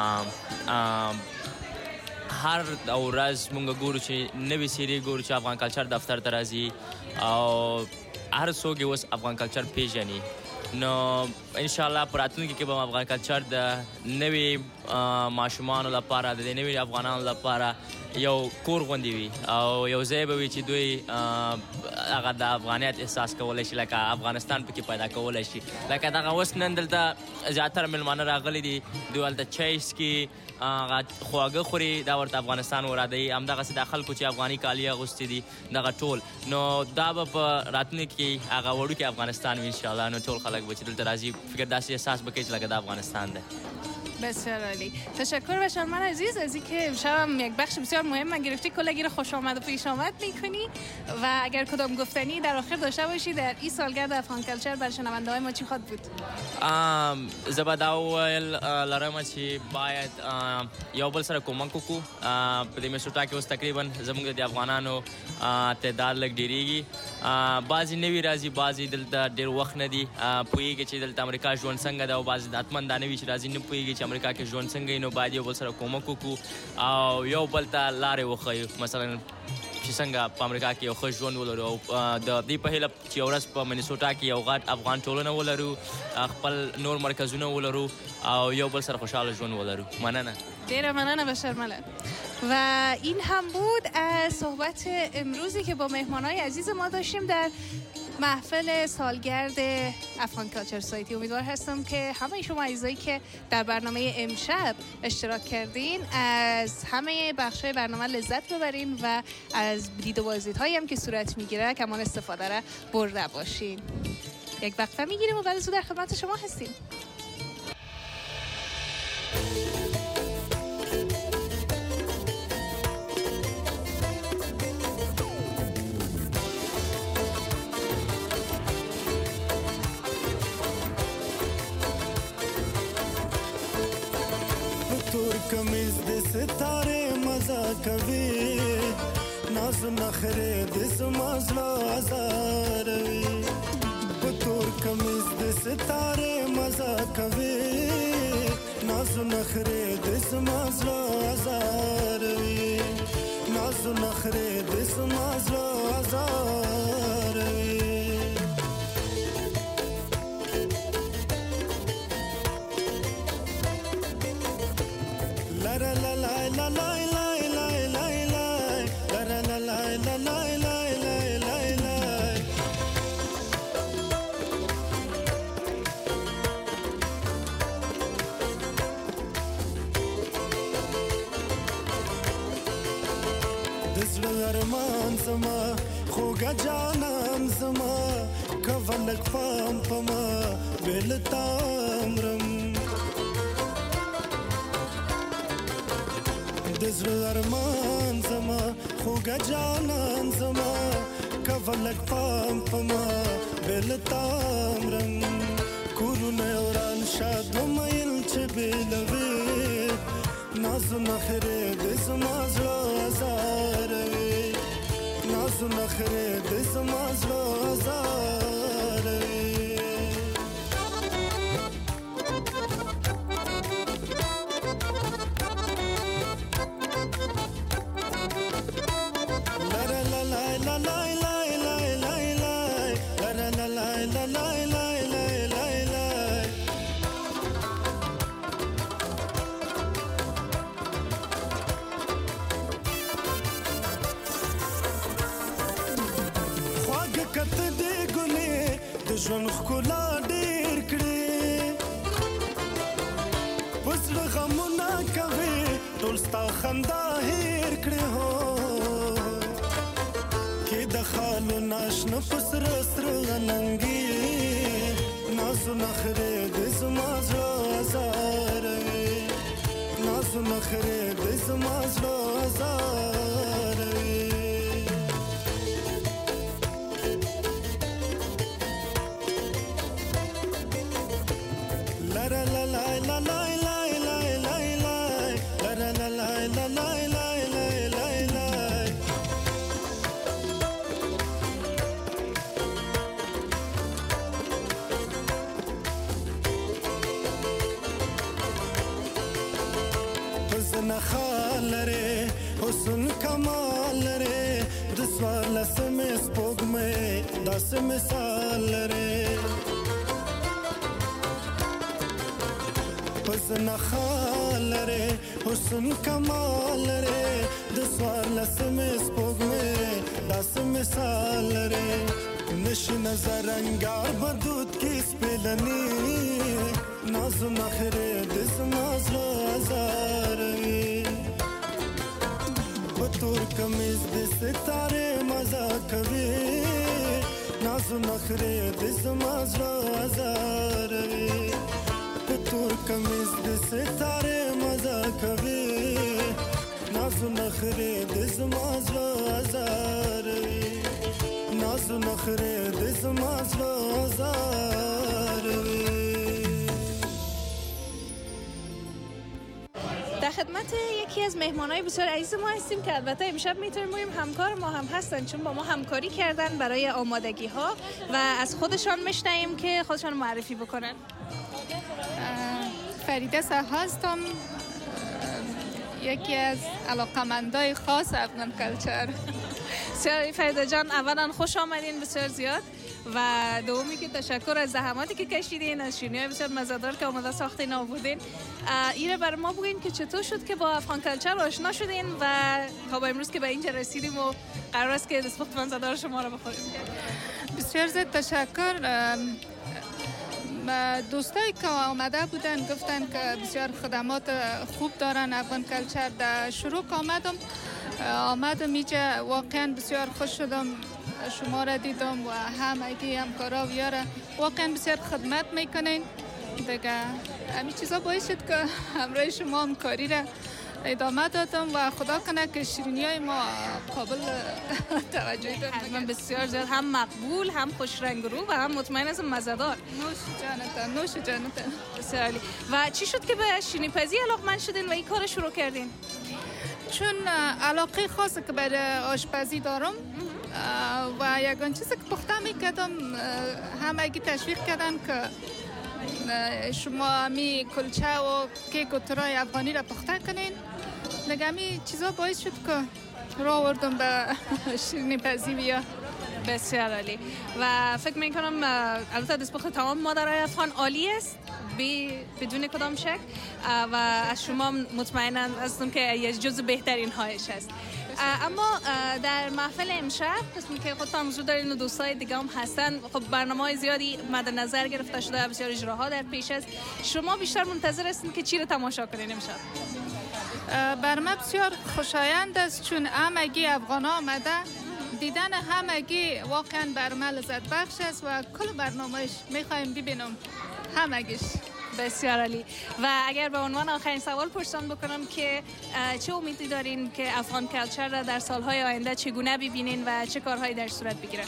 S15: هر ورځ مونږ ګورو چې نوې سیرې ګورو چې افغان کلچر دفتر ته راځي او هر څوک یې اوس افغان کلچر پیژني. نو انشاءالله په راتلونکي کې به افغان کلچر د نوي ماشومانو لپاره، د نوي افغانانو لپاره یو کور غوندې وي او یو ځای به وي چې دوی هغه د افغانیت احساس کولی شي، لکه افغانستان پکې پیدا کولی شي. لکه دغه اوس نن دلته زیاتره مېلمانه راغلي دي، دوی هلته چای څکي، خواږه خوري، دا ورته افغانستان ورادوي. همدغسې دا خلکو چې افغاني کالي اغوستي دي دغه ټول، نو دا به په راتلونکي کې هغه وړوکی افغانستان وي انشاءالله. نو ټول خلک به چې دلته راځي فکر داسې احساس به کوي چې لکه دا افغانستان ده.
S14: بسیار عالی. تشکر بشرمل عزیز از اینکه امشب هم یک بخش بسیار مهم گرفتی، کلگی رو خوش آمد و پیش آمد میکنی و اگر کدام گفتنی در آخر داشته باشی در این سالگرد افغان کلچر بر شنونده های ما چی خواهد بود؟
S15: زه به دا وویل لرم چې باید یو بل سره کومک وکړو. په دې منیسوټا کې اوس تقریبا زموږ د افغانانو تعداد لږ ډېرېږي. بعضې نوي راځي، بعضې دلته ډېر وخت نه دي پوهېږي چې دلته امریکا ژوند څنګه ده، او بعضې حتما دا نوي چې راځي نه پوهېږي چې امریکا کې ژوند څنګه وي. نو باید یو بل سره کومک وکړو او یو بل ته لارې وښیو، مثلا چې څنګه په امریکا کې یو ښه ژوند ولرو، او د دې په هیله چې یو ورځ په منیسوټا کې یو غټ افغان ټولنه ولرو، خپل نور مرکزونه ولرو او یو بل سره خوشحاله ژوند ولرو. مننه.
S14: دیره مننه بشرمل. و این هم بود از صحبت امروزی که با مهمانای عزیز ما داشتیم در محفل سالگرد افغان کالچر سایتی. امیدوار هستم که همه شما عزیزایی که در برنامه امشب اشتراک کردین از همه بخش‌های برنامه لذت ببرین و از دید و بازدیدهایی هم که صورت میگیره کمان استفاده را برده باشین. یک وقفه میگیریم و بعد از اون در خدمت شما هستیم.
S16: ستاره مزه کوي ناز نخره د زمازلا ازاروي په تور کمیس د ستاره مزه کوي ناز نخره د زمازلا ازاروي ناز نخره د زمازلا ازاروي La la la la la la la la la la la la la la la la la la la دزړه ارمان زما خوږه جانان زما کولک پام پما ویل تامرم دزړه ارمان زما خوږه جانان زما کولک پام پما ویل تامرم کورونه وران شاد مایل چې بیلوي نازو نخره د زما زړه ازاروي نازو نخره د زما زړه ازاروي کته دې ګلې د ژوند ښکلا ډېر کړې پسړه غمونه کوي ټول ستا خندا هېر کړې هو کې د خالو ناشنه په سره سره غننګي نازو نخرې د زما زړه ازاروي نازو نخرې د زما زړه ازاروي La la la la la la la la la la la la la la la la la la حسن خالره حسن کمال لري د سوال سم سپوږمې داس مثال لري حسن خال لري حسن کمال لري د سوال لسم سپوږمې داس مثال لري نشي نظر انګار بدود کې سپلني نازو نخره د زما زړه ازاروي په تور کمیس د ستاره مزه کوي نازو نخره د زما زړه ازاروي تور کمیز د ستاره مزه کوي نازو نخره د زما زړه ازاروي نازو نخره د زما زړه ازاروي
S14: در خدمت یکی از مهمانای بسیار عزیز ما هستیم که البته امشب میتونیم بگیم همکار ما هم هستن چون با ما همکاری کردن برای آمادگی ها و از خودشان میشنویم که خودشان معرفی بکنن.
S17: فریده سها هستم، یکی از علاقمندای خاص افغان کلچر.
S14: بسیار فریده جان، اولا خوش آمدین بسیار زیاد و دومی که تشکر از زحماتی که کشیدین، از شیرینی‌های بسیار مزه‌دار که آماده ساختین آوردین. ایره برای ما بگین که چطور شد که با افغان کلچر آشنا شدین و تا با امروز که به اینجا رسیدیم و قرار است که دستپخت مزه‌دار شما رو بخوریم.
S17: بسیار زیاد تشکر. دوستایی که آمده بودن گفتن که بسیار خدمات خوب دارن افغان کلچر. در شروع آمدم آمدم اینجا واقعا بسیار خوش شدم، شما را دیدم و همگی همکارا و یارا واقعا بسیار خدمت میکنین دیگه. همین چیزا باعث شد که همراه شما همکاری را ادامه دادم و خدا کنه که شیرینی های ما قابل توجه دارد.
S14: من بسیار زیاد هم مقبول، هم خوش رنگ رو و هم مطمئن هستم مزه‌دار.
S17: نوش جانتان، نوش جانتان.
S14: بسیار عالی. و چی شد که به شیرینی پزی علاقمند شدین و این کار شروع کردین؟
S17: چون علاقه خاصی که برای آشپزی دارم و یگان چیزی که پخته میکردم همگی تشویق کردن که شما همی کلچه و کیک و ترای افغانی را پخته کنین. دیگه همی چیزا باعث شد که راه آوردم به شیرینی پزی بیا.
S14: بسیار عالی. و فکر میکنم البته دستپخت تمام مادرای افغان عالی است بدون کدام شک و از شما مطمئنم هستم که یک جزو بهترین هایش است. اما در محفل امشب قسمی که خودتان حضور دارین و دوستای دیگه هم هستن، خب برنامه‌های زیادی مد نظر گرفته شده، بسیار اجراها در پیش است. شما بیشتر منتظر هستین که چی رو تماشا کنین امشب؟
S17: برنامه بسیار خوشایند است چون همگی افغانا آمده، دیدن همگی واقعا برنامه لذت بخش است و کل برنامهش میخوایم ببینم همگیش.
S14: بسیار عالی. و اگر به عنوان آخرین سوال پرسان بکنم که چه امیدی دارین که افغان کلچر را در سالهای آینده چگونه ببینین و چه کارهایی در صورت بگیره؟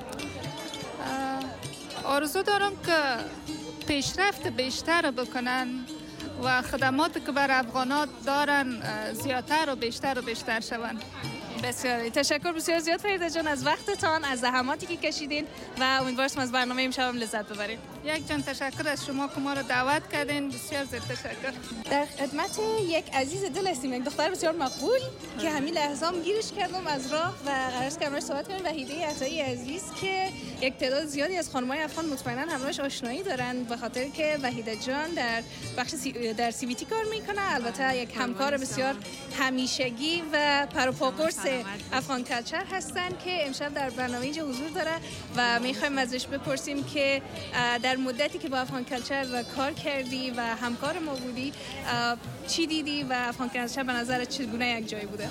S17: آرزو دارم که پیشرفت بیشتر بکنن و خدماتی که بر افغانات دارن زیادتر و بیشتر و بیشتر شون.
S14: بسیار تشکر بسیار زیاد فریده جان از وقتتان، از زحماتی که کشیدین و امیدوارم از برنامه امشب هم لذت ببرین.
S17: یک جان تشکر از شما که ما رو دعوت کردین، بسیار زیاد تشکر.
S14: در خدمت یک عزیز دل هستیم، یک دختر بسیار مقبول که همین لحظه هم گیرش کردم از راه و قرار است که همراهش صحبت کنیم. وحیده عطایی عزیز که یک تعداد زیادی از خانم‌های افغان مطمئنا همراهش آشنایی دارن به خاطر که وحیده جان در بخش سی... در سی بی تی کار میکنه، البته یک همکار بسیار همیشگی و پروپاگورس افغان کلچر هستن که امشب در برنامه اینجا حضور داره و میخوایم ازش بپرسیم که در مدتی که با افغان کلچر کار کردی و همکار ما بودی چی دیدی و افغان کلچر به نظر چگونه یک جایی بوده؟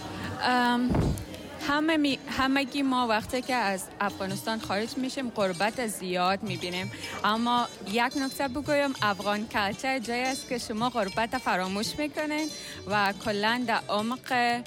S18: همه می، همگی ما وقتی که از افغانستان خارج میشیم غربت زیاد میبینیم، اما یک نکته بگویم افغان کلچر جایی است که شما غربت فراموش میکنین و کلا در عمق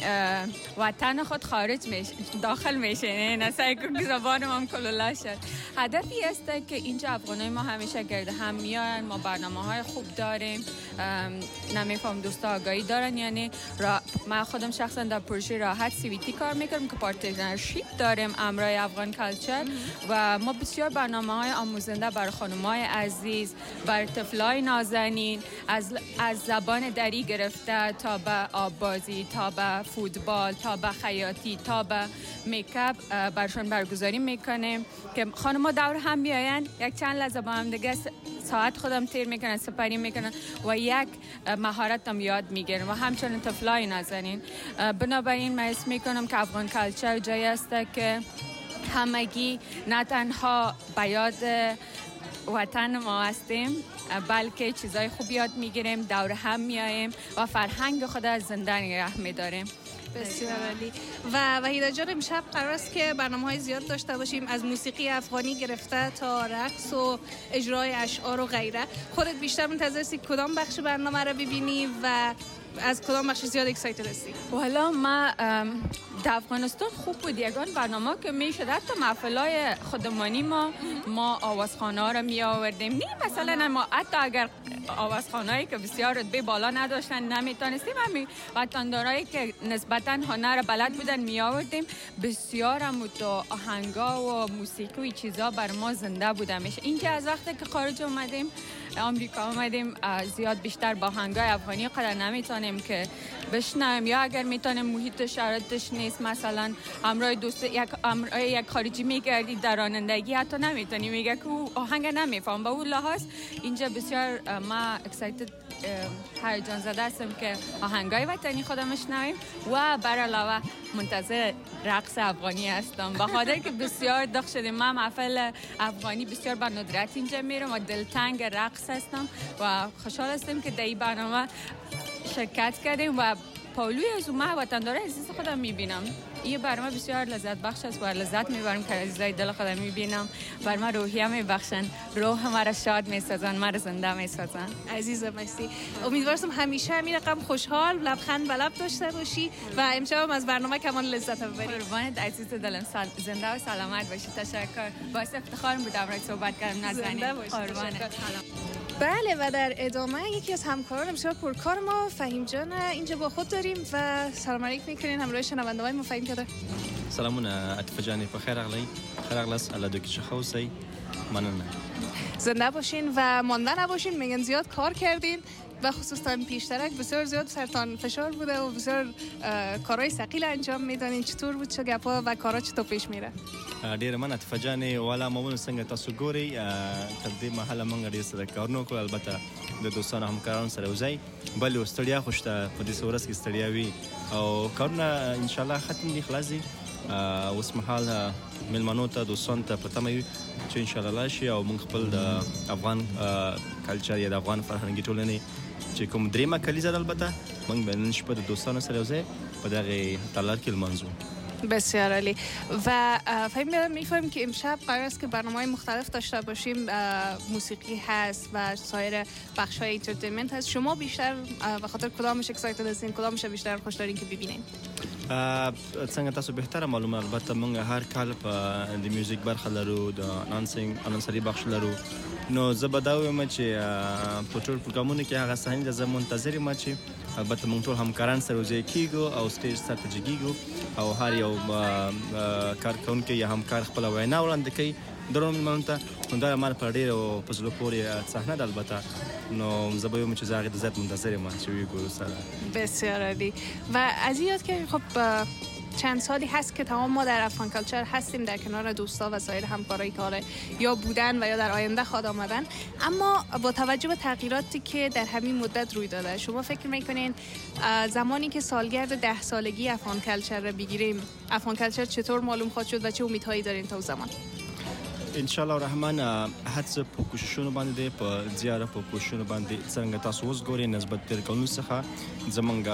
S18: وطن خود خارج میش داخل میشین، نه سعی کن که زبانم هم کلولا شد. هدفی است که اینجا افغانای ما همیشه گرد هم میان، ما برنامه های خوب داریم، نمیفهم دوستا آگاهی دارن یعنی را... من خودم شخصا در پروژه راحت سی وی تی کار میکنم که پارتنرشیپ داریم امرای افغان کلچر و ما بسیار برنامه های آموزنده برای خانمای عزیز، برای طفلای نازنین، از از زبان دری گرفته تا به آببازی، تا به فوتبال، تا به خیاطی، تا به میکاپ برشون برگزاری میکنیم که خانم‌ها دور هم بیاین، یک چند لحظه با هم دیگه ساعت خودم تیر میکنن، سپری میکنن و یک مهارت هم یاد میگیرن و همچنین طفلای نازنین. بنابراین من اسم میکنم که افغان کلچر جایی است که همگی نه تنها به یاد وطن ما هستیم بلکه چیزای خوب یاد میگیریم، دور هم میاییم و فرهنگ خود از زنده نگه میداریم.
S14: بسیار عالی. و وحیده جان امشب قرار است که برنامه‌های زیاد داشته باشیم، از موسیقی افغانی گرفته تا رقص و اجرای اشعار و غیره. خودت بیشتر منتظر هستی کدام بخش برنامه رو ببینی و از کدام بخش زیاد اکسایتد هستی؟
S18: والا ما در افغانستان خوب بود یگان برنامه که میشد حتی محفلای خودمانی ما ما آوازخانه ها رو می آوردیم. نه مثلا ما حتی اگر آوازخانه‌ای که بسیار رتبه بالا نداشتن نمیتونستیم، همین وطندارایی که نسبتا هنر بلد بودن می آوردیم. بسیار هم تو آهنگا و موسیقی و چیزا بر ما زنده بوده میشه. اینجا از وقتی که خارج اومدیم آمریکا آمدیم زیاد بیشتر با آهنگای افغانی قدر نمیتونیم که بشنویم، یا اگر میتونیم محیط شرایطش نیست، مثلا همراه دوست یک همراه یک خارجی میگردی در رانندگی حتی نمیتونی، میگه که آهنگ نمیفهم. با اون لحاظ اینجا بسیار ما اکسایتد هیجان زده هستم که آهنگای وطنی خودم بشنویم و بر علاوه منتظر رقص افغانی هستم به خاطر که بسیار داغ شدیم. من محفل افغانی بسیار به ندرت اینجا میرم و دلتنگ رقص هستم و خوشحال هستم که در این برنامه شرکت کردیم و پاولوی از اون وطندار عزیز خودم میبینم. این برنامه بسیار لذت بخش است و لذت میبرم که عزیزای دل خودم میبینم. بر ما روحیه میبخشن، روح مرا شاد میسازن، مرا زنده میسازن.
S14: عزیزم مرسی. امیدوارم همیشه همین رقم خوشحال، لبخند به لب داشته باشی و امشب از برنامه کمان لذت ببری.
S18: قربانت عزیز دلم، زنده و سلامت باشی. تشکر. باعث افتخارم بود امروز صحبت کردم. نازنین. قربانت.
S14: بله و در ادامه یکی از همکاران امشب پرکار ما فهیم جان اینجا با خود داریم و سلام علیک میکنین همراه شنونده‌های ما. فهیم جان
S19: سلامونه عطف جانی بخیر اغلی خیر اغلس الله دو کیش خوسی ممنون.
S14: زنده باشین و مانده نباشین. میگن زیاد کار کردین و خصوصا پیشترک بسیار زیاد سرتان فشار بوده و بسیار کارهای ثقیل انجام میدانین. چطور بود چه گپا و کارا چطور پیش میره؟
S19: ډیر مننه عطف جانی والا مامون څنګه تاسو ګوري تر دې مهاله موږ ډیر سره کارونه کول البته د دوستانو همکارانو سره وځي بل ستړیا خوشته په دې ورځ کې ستړیا وي او کارونه ان شاء الله ختم دي خلاص دي اوس مهال ملمنو ته دوستانو ته پته مې چې ان شاء الله شي او موږ خپل د افغان کلچر یا د افغان فرهنګي ټولنې چې کوم دریمه کلیزه البته موږ به نن شپه د دوستانو سره وځي په دغه تالار کې لمانځو.
S14: بسیار عالی. و فهمیدم میفهمیم که امشب قرار است که برنامه‌های مختلف داشته باشیم. موسیقی هست و سایر بخش‌های اینترتینمنت هست. شما بیشتر به خاطر کدامش اکسایتد هستین؟ کدامش بیشتر خوش دارین که ببینین؟
S19: څنګه تاسو بهتره معلومه البته موږ هر کال په د میوزیک برخه لرو د انانسینګ انانسري بخش لرو نو زه به دا وایم چې په ټول پروګرامونو کې هغه صحنې زه منتظر یم چې البته موږ ټول همکاران سره وځي کیږو او سټیج سره جګیږو او هر یو کارکونکي یا همکار خپل وینا وړاندې کوي درون مونته نو دا مال پر ډیر او په زلو پورې صحنه د البته نو زه به یم چې زه هغه د ذات منتظر یم چې ویګورو سره.
S14: بسیار عالی. و از یاد که خب چند سالی هست که تمام ما در افغان کالچر هستیم در کنار دوستا و سایر همکارایی که حالا یا بودن و یا در آینده خواد آمدن، اما با توجه به تغییراتی که در همین مدت روی داده شما فکر میکنین زمانی که سالگرد ده سالگی افغان کالچر را بگیریم افغان کالچر چطور معلوم خواهد شد و چه امیدهایی دارین تا اون زمان؟
S19: ان شاء الله الرحمن هڅه په کوششونو باندې دی په زیاره په کوششونو باندې څنګه تاسو اوس ګورئ نسبت تر کلونو څخه زمونږ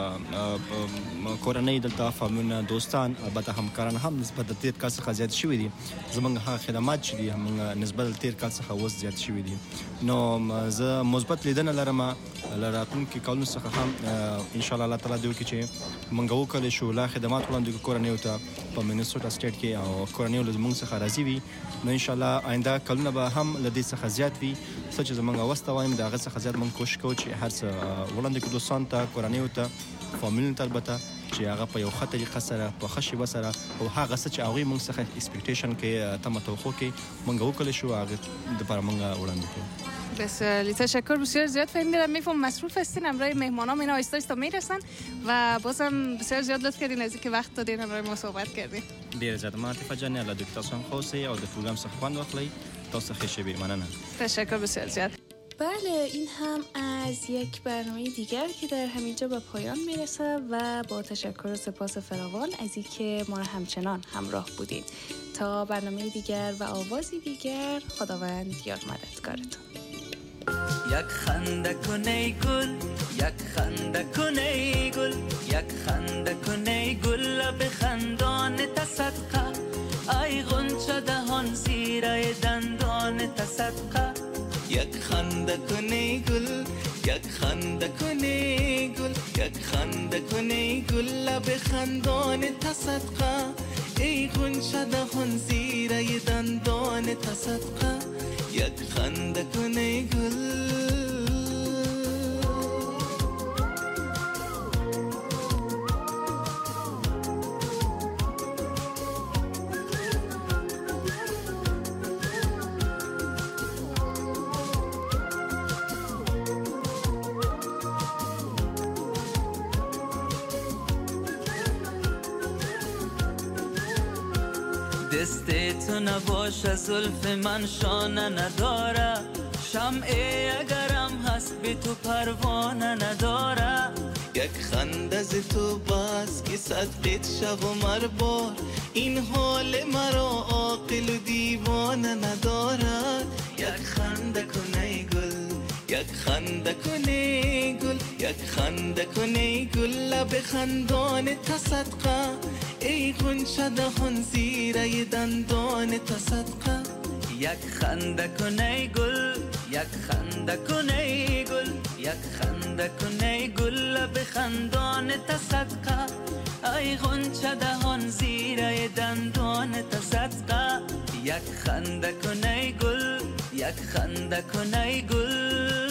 S19: کورنۍ دلته فامیلونه دوستان البته همکاران هم نسبت د تیر کال څخه زیات شوي دي. زمونږ هغه خدمات چې دي همونږ نسبت د تیر کال څخه اوس زیات شوي دي. نو زه مثبت لیدنه لرم له راتلونکي کلونو څخه هم ان شاء الله الله تعالی دې وکړي چې موږ وکړلی شو لا خدمات وړاندې کړو کورنیو ته په مینیسوټا سټیټ کې او کورنیو له زمونږ څخه راضي وي. نو ان شاء الله آینده کلونه به هم له دې څخه زیات وي څه چې زمونږ وسته وایم د هغه څخه زیات موږ کوشش کوو چې هر څه وړاندې کړو دوستانو ته کورنیو ته فامیلونو ته البته چې هغه په یو ښه طریقه سره په ښه شیبه سره او هغه څه چې هغوی موږ څخه اکسپیکټیشن کوي تمه توقع کوي موږ وکړلی شو هغه دپاره موږ وړاندې کړو.
S14: بسیار تشکر. بسیار زیاد فهمیدم میفهم مصروف هستین همراه مهمانام اینا آیستا آیستا میرسن و بازم بسیار زیاد لطف کردین از اینکه وقت دادین همراه ما صحبت کردین.
S19: ډیر زیات عاطفه جان الله دې تاسو هم خوشی او د پروګرام څخه خوند واخلئ. تاسو ښه شئ. مننه.
S14: تشکر بسیار زیاد.
S2: بله این هم از یک برنامه دیگر که در همینجا به پایان میرسه و با تشکر و سپاس فراوان از اینکه ما را همچنان همراه بودید. تا برنامه دیگر و آوازی دیگر خداوند یار مددگارتون.
S8: یک خنده کنه گل یک خنده کنه گل یک خنده کنه گل به خندان تصدقه ای غنچه دهان زیرای دندان تصدقه یک خنده کنه گل یک خنده کنه گل یک خنده کنه گل به خندان تصدقه ای غنچه دهان زیرای دندان تصدقه یک خنده کنه گل. دست تو نباشه زلف من شانه نداره شمعه اگرم هست به تو پروانه نداره یک خنده ز تو بس که صدقت شب و مربار این حال مرا عاقل و دیوانه نداره یک خنده کنه گل یک خنده کنه گل یک خنده کن ای گل لب خندان تا صدقه ای غنچه دهان زیره دندان تا صدقه یک خنده کن ای گل یک خنده کن ای گل یک خنده کن ای گل لب خندان تا صدقه ای غنچه دهان زیره دندان تا صدقه یک خنده کن ای گل یک خنده کن ای گل